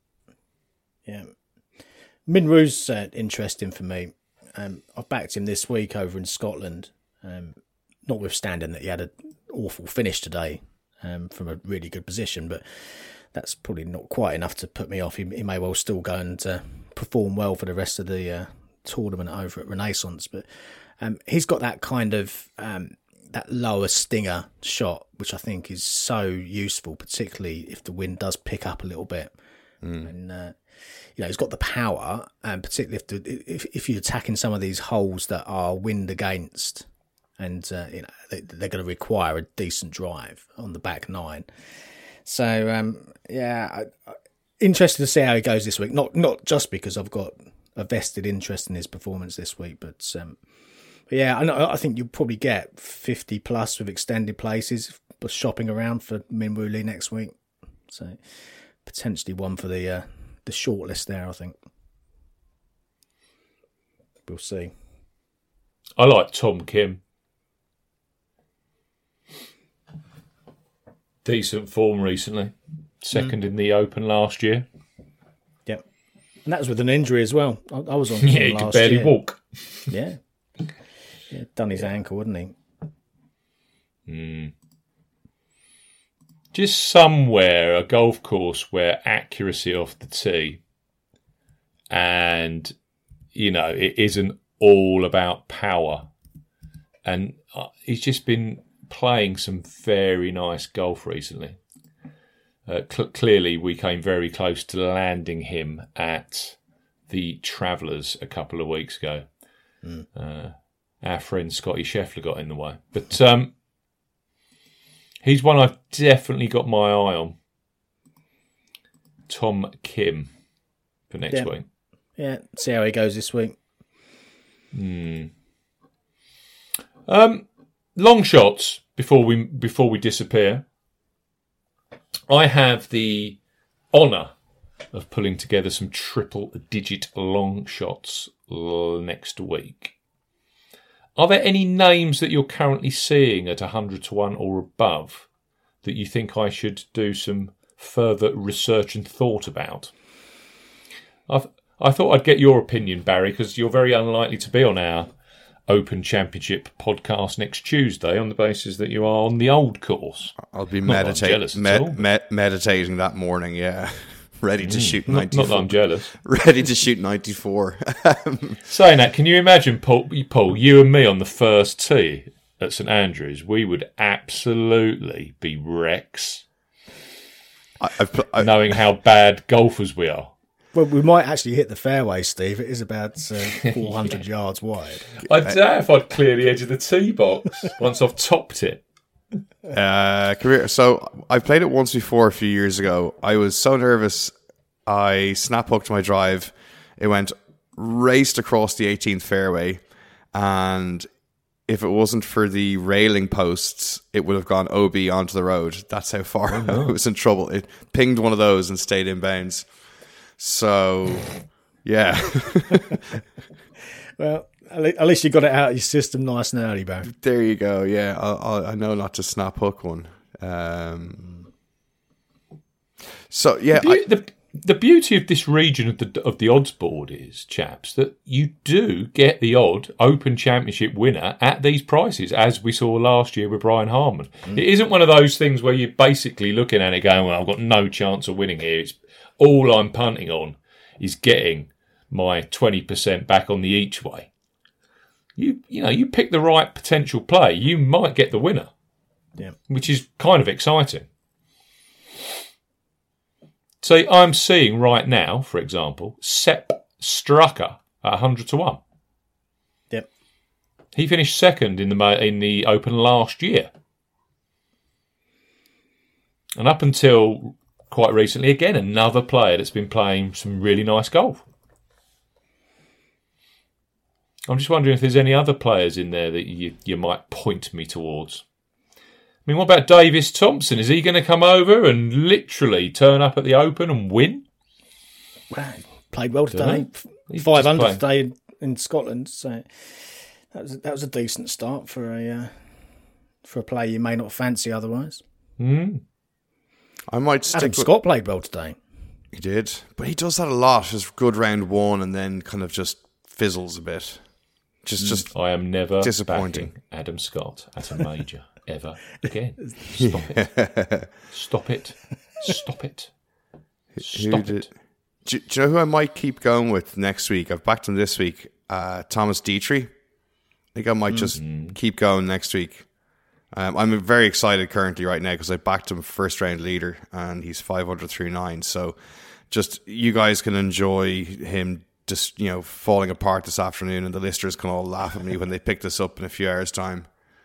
Minwoo's interesting for me. I've backed him this week over in Scotland, notwithstanding that he had an awful finish today from a really good position, but that's probably not quite enough to put me off. He may well still go and perform well for the rest of the tournament over at Renaissance, but he's got that kind of that lower stinger shot, which I think is so useful, particularly if the wind does pick up a little bit. And he's got the power, and particularly if you're attacking some of these holes that are wind against, and they're going to require a decent drive on the back nine. So interested to see how he goes this week. Not just because I've got a vested interest in his performance this week, but I think you'll probably get 50 plus with extended places shopping around for Minwoo Lee next week. So potentially one for the short list there, I think. We'll see. I like Tom Kim. Decent form recently. Second in the Open last year. Yep. And that was with an injury as well. I was on Yeah, him he could last barely year. walk. Yeah. Yeah, done his ankle, wouldn't he? Just somewhere, a golf course where accuracy off the tee and, it isn't all about power. And he's just been playing some very nice golf recently. Clearly, we came very close to landing him at the Travellers a couple of weeks ago. Our friend Scotty Scheffler got in the way. But he's one I've definitely got my eye on. Tom Kim for next week. Yeah, see how he goes this week. Long shots before we disappear. I have the honour of pulling together some triple-digit long shots next week. Are there any names that you're currently seeing at 100 to 1 or above that you think I should do some further research and thought about? I thought I'd get your opinion, Barry, because you're very unlikely to be on our Open Championship podcast next Tuesday on the basis that you are on the old course. I'll be Not that I'm jealous at all. meditating that morning, yeah. Ready to shoot 94. Not that I'm jealous. Ready to shoot 94. Saying that, can you imagine, Paul, you and me on the first tee at St Andrews? We would absolutely be wrecks, knowing how bad golfers we are. Well, we might actually hit the fairway, Steve. It is about 400 yards wide. I doubt if I'd clear the edge of the tee box once I've topped it. So I played it once before a few years ago. I was so nervous. I snap hooked my drive. It raced across the 18th fairway, and if it wasn't for the railing posts, it would have gone OB onto the road. That's how far I was in trouble. It pinged one of those and stayed in bounds. So, yeah. Well, at least you got it out of your system nice and early, Barry. There you go. Yeah, I know not to snap hook one. So yeah, the beauty of this region of the odds board is, chaps, that you do get the odd Open Championship winner at these prices, as we saw last year with Brian Harman. It isn't one of those things where you're basically looking at it going, "Well, I've got no chance of winning here." It's all I'm punting on is getting my 20% back on the each way. You pick the right potential play, you might get the winner. Yeah. Which is kind of exciting. So I'm seeing right now, for example, Sepp Straka at 100 to 1. Yep. He finished second in the Open last year. And up until quite recently, again, another player that's been playing some really nice golf. I'm just wondering if there's any other players in there that you might point me towards. I mean, what about Davis Thompson? Is he going to come over and literally turn up at the Open and win? Well, played well today. He's 500 just today in Scotland. So that was a decent start for a player you may not fancy otherwise. I might stick Adam with... Scott played well today. He did, but he does that a lot. His good round one and then kind of just fizzles a bit. Just I am never disappointing. backing Adam Scott at a major ever again. Stop it. Stop it. Stop it. Stop it. Do you know who I might keep going with next week? I've backed him this week. Thomas Dietrich. I think I might just keep going next week. I'm very excited currently right now because I backed him first round leader and he's 500 through 9. So just you guys can enjoy him just, falling apart this afternoon, and the listeners can all laugh at me when they pick this up in a few hours' time.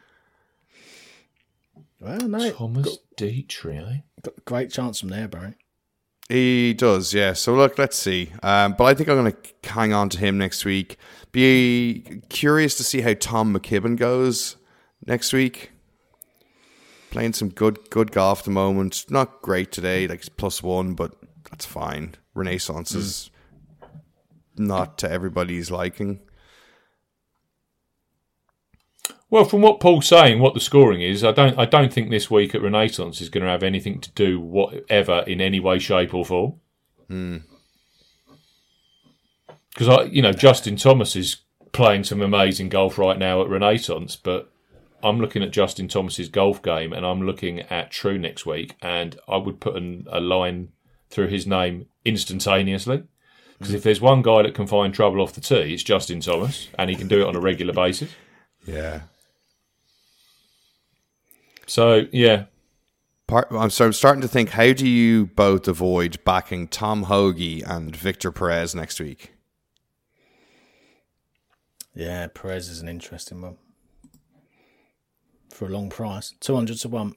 Well, no. Thomas Dietrich, eh? Got a great chance from there, Barry. He does, yeah. So look, let's see. But I think I'm going to hang on to him next week. Be curious to see how Tom McKibben goes next week. Playing some good golf at the moment. Not great today, like +1, but that's fine. Renaissance is not to everybody's liking. Well, from what Paul's saying, what the scoring is, I don't think this week at Renaissance is going to have anything to do whatever in any way, shape or form. Because Justin Thomas is playing some amazing golf right now at Renaissance, but I'm looking at Justin Thomas's golf game, and I'm looking at True next week, and I would put a line through his name instantaneously. Because if there's one guy that can find trouble off the tee, it's Justin Thomas, and he can do it on a regular basis. Yeah. So, yeah. I'm starting to think, how do you both avoid backing Tom Hoagie and Victor Perez next week? Yeah, Perez is an interesting one. For a long price. 200 to 1.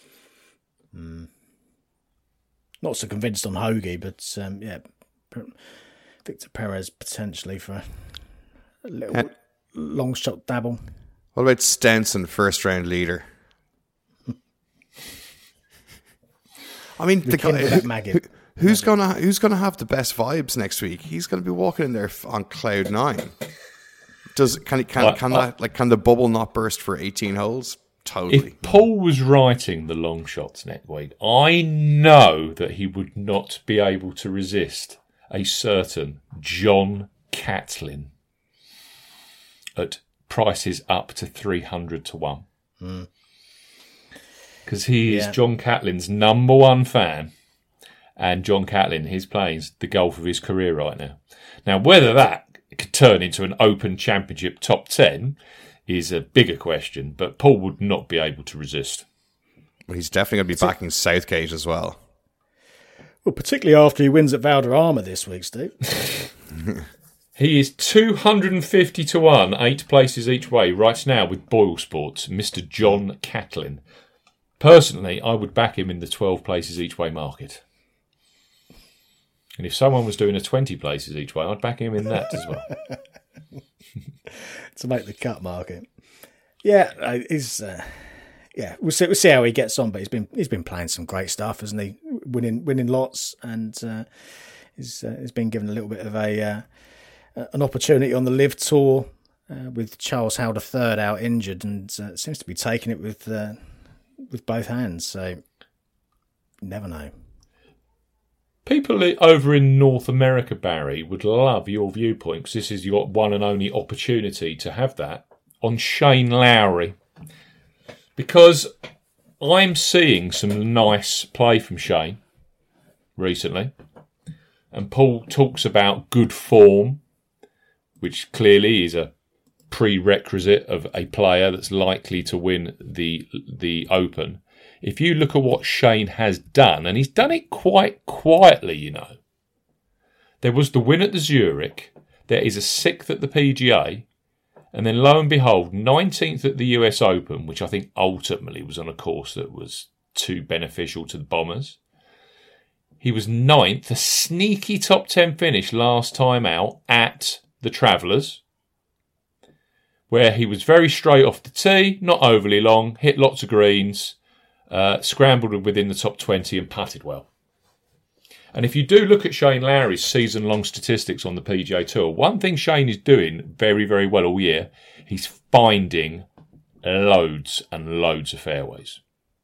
Not so convinced on Hoagie, but Victor Perez potentially for a little long shot dabble. What about Stenson, first round leader? I mean, the guy, who's gonna have the best vibes next week? He's gonna be walking in there on cloud 9. Can the bubble not burst for 18 holes? Totally. If Paul was writing the long shots next week, I know that he would not be able to resist a certain John Catlin at prices up to 300 to 1. Because he is John Catlin's number one fan, and John Catlin is playing the golf of his career right now. Now, whether that could turn into an Open Championship top 10 is a bigger question, but Paul would not be able to resist. Well, he's definitely going to be backing Southgate as well. Well, particularly after he wins at Valderrama this week, Steve. He is 250 to 1, 8 places each way, right now with Boyle Sports, Mr. John Catlin. Personally, I would back him in the 12 places each way market. And if someone was doing a 20 places each way, I'd back him in that as well. To make the cut market. Yeah, we'll see how he gets on, but he's been playing some great stuff, hasn't he? Winning lots, and he's been given a little bit of an opportunity on the Live Tour with Charles Howell III out injured, and seems to be taking it with both hands. So you never know. People over in North America, Barry, would love your viewpoint, because this is your one and only opportunity to have that, on Shane Lowry. Because I'm seeing some nice play from Shane recently. And Paul talks about good form, which clearly is a prerequisite of a player that's likely to win the Open. If you look at what Shane has done, and he's done it quite quietly, There was the win at the Zurich, there is a 6th at the PGA, and then lo and behold, 19th at the US Open, which I think ultimately was on a course that was too beneficial to the Bombers. He was 9th, a sneaky top 10 finish last time out at the Travellers, where he was very straight off the tee, not overly long, hit lots of greens, scrambled within the top 20 and putted well. And if you do look at Shane Lowry's season-long statistics on the PGA Tour, one thing Shane is doing very, very well all year, he's finding loads and loads of fairways.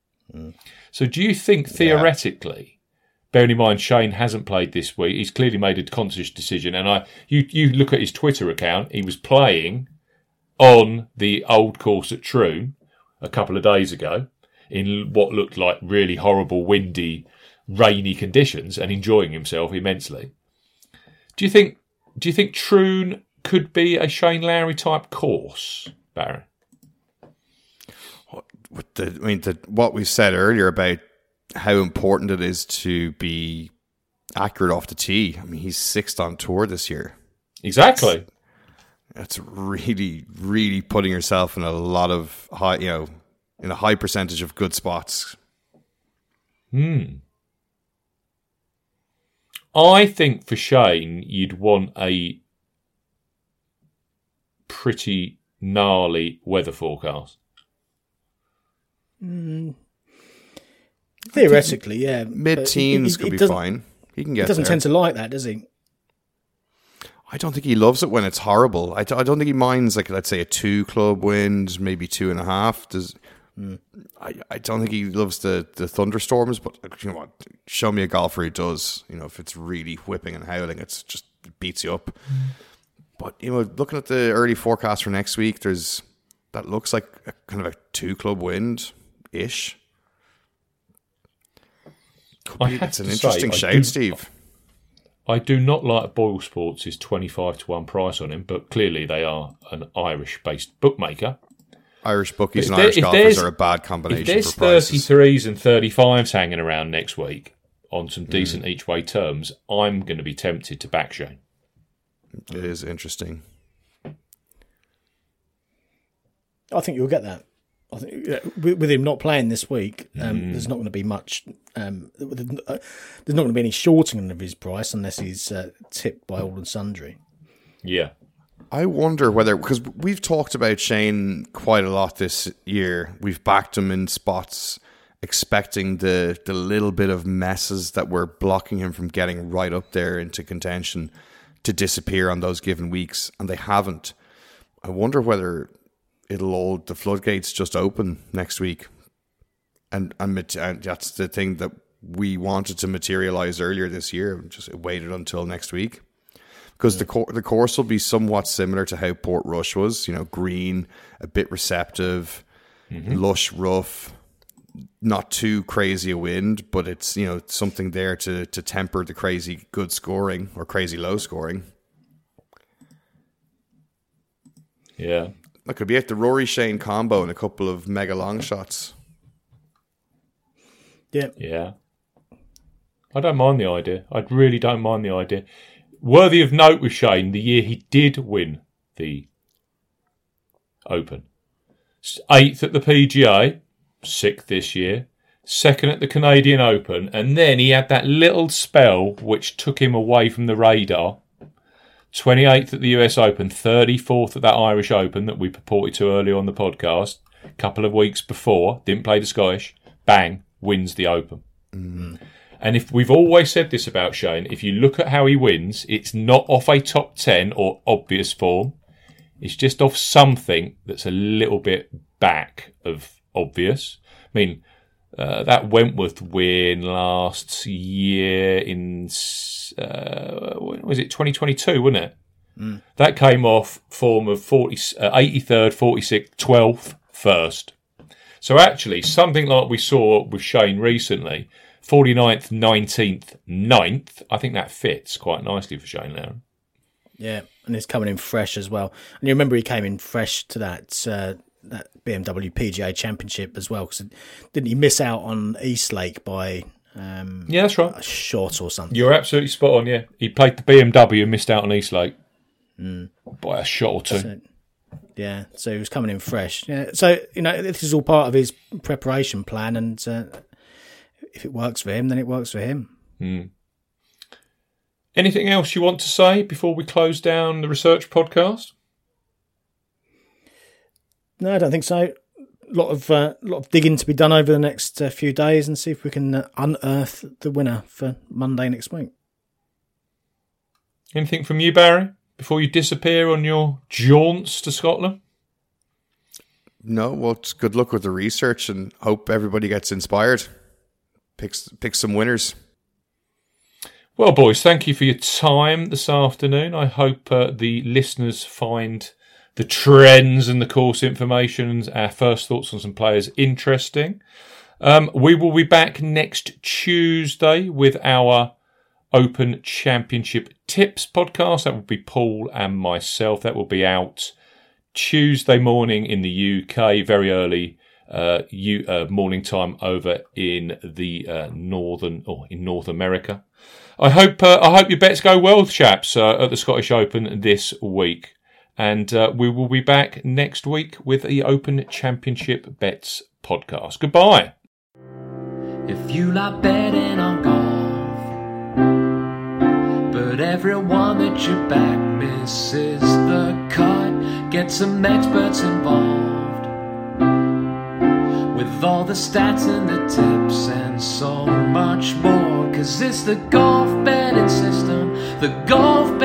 So do you think, theoretically, bearing in mind Shane hasn't played this week, he's clearly made a conscious decision, and you look at his Twitter account, he was playing on the old course at Troon a couple of days ago in what looked like really horrible, windy, rainy conditions, and enjoying himself immensely. Do you think Troon could be a Shane Lowry type course, Barry? What we said earlier about how important it is to be accurate off the tee. I mean, he's 6th on tour this year. Exactly. That's really, really putting yourself in a lot of high, in a high percentage of good spots. I think for Shane, you'd want a pretty gnarly weather forecast. Theoretically, yeah. Mid-teens could be fine. He can get He doesn't there. tend to like that, does he? I don't think he loves it when it's horrible. I don't think he minds, like, let's say a 2-club wind, maybe 2.5. I don't think he loves the thunderstorms, but you know what? Show me a golfer who does. If it's really whipping and howling, it's beats you up. But, you know, looking at the early forecast for next week, that looks like a kind of a 2-club win-ish. It's an interesting shout, Steve. I do not like Boyle Sports' 25-1 price on him, but clearly they are an Irish-based bookmaker. Irish bookies and Irish golfers are a bad combination for prices. If there's 33s and 35s hanging around next week on some decent each-way terms, I'm going to be tempted to back Shane. It is interesting. I think you'll get that. I think with him not playing this week, there's not going to be much. There's not going to be any shortening of his price unless he's tipped by all and sundry. Yeah. I wonder whether, because we've talked about Shane quite a lot this year. We've backed him in spots, expecting the little bit of messes that were blocking him from getting right up there into contention to disappear on those given weeks, and they haven't. I wonder whether the floodgates just open next week, and that's the thing that we wanted to materialize earlier this year. Just waited until next week, because the course will be somewhat similar to how Portrush was. You know, green, a bit receptive, lush, rough, not too crazy a wind, but it's, you know, something there to temper the crazy good scoring or crazy low scoring. Yeah. That could be at the Rory Shane combo and a couple of mega long shots. Yeah. Yeah. I don't mind the idea. I really don't mind the idea. Worthy of note with Shane, the year he did win the Open. 8th at the PGA, 6th this year, 2nd at the Canadian Open, and then he had that little spell which took him away from the radar. 28th at the US Open, 34th at that Irish Open that we purported to earlier on the podcast, a couple of weeks before, didn't play the Scottish, bang, wins the Open. And if we've always said this about Shane, if you look at how he wins, it's not off a top 10 or obvious form. It's just off something that's a little bit back of obvious. I mean, that Wentworth win last year in, was it 2022, wasn't it? That came off form of 83rd, 46th, 12th, 1st. So actually, something like we saw with Shane recently, 49th, 19th, 9th, I think that fits quite nicely for Shane Lowry. Yeah, and he's coming in fresh as well. And you remember he came in fresh to that BMW PGA Championship as well, because didn't he miss out on Eastlake by yeah, that's right, a shot or something? You're absolutely spot on, yeah. He played the BMW and missed out on Eastlake by a shot or two. So he was coming in fresh. Yeah, so, you know, this is all part of his preparation plan, and if it works for him, then it works for him. Anything else you want to say before we close down the research podcast? No, I don't think so. A lot of digging to be done over the next few days, and see if we can unearth the winner for Monday next week. Anything from you, Barry, before you disappear on your jaunts to Scotland? No, well, it's good luck with the research, and hope everybody gets inspired. Pick some winners. Well, boys, thank you for your time this afternoon. I hope the listeners find the trends and the course information and our first thoughts on some players interesting. We will be back next Tuesday with our Open Championship Tips podcast. That will be Paul and myself. That will be out Tuesday morning in the UK, very early morning time over in the in North America. I hope your bets go well, chaps, at the Scottish Open this week. And we will be back next week with the Open Championship Bets podcast. Goodbye. If you like betting on golf, but everyone that you back misses the cut, get some experts involved with all the stats and the tips and so much more. 'Cause it's the golf betting system, the golf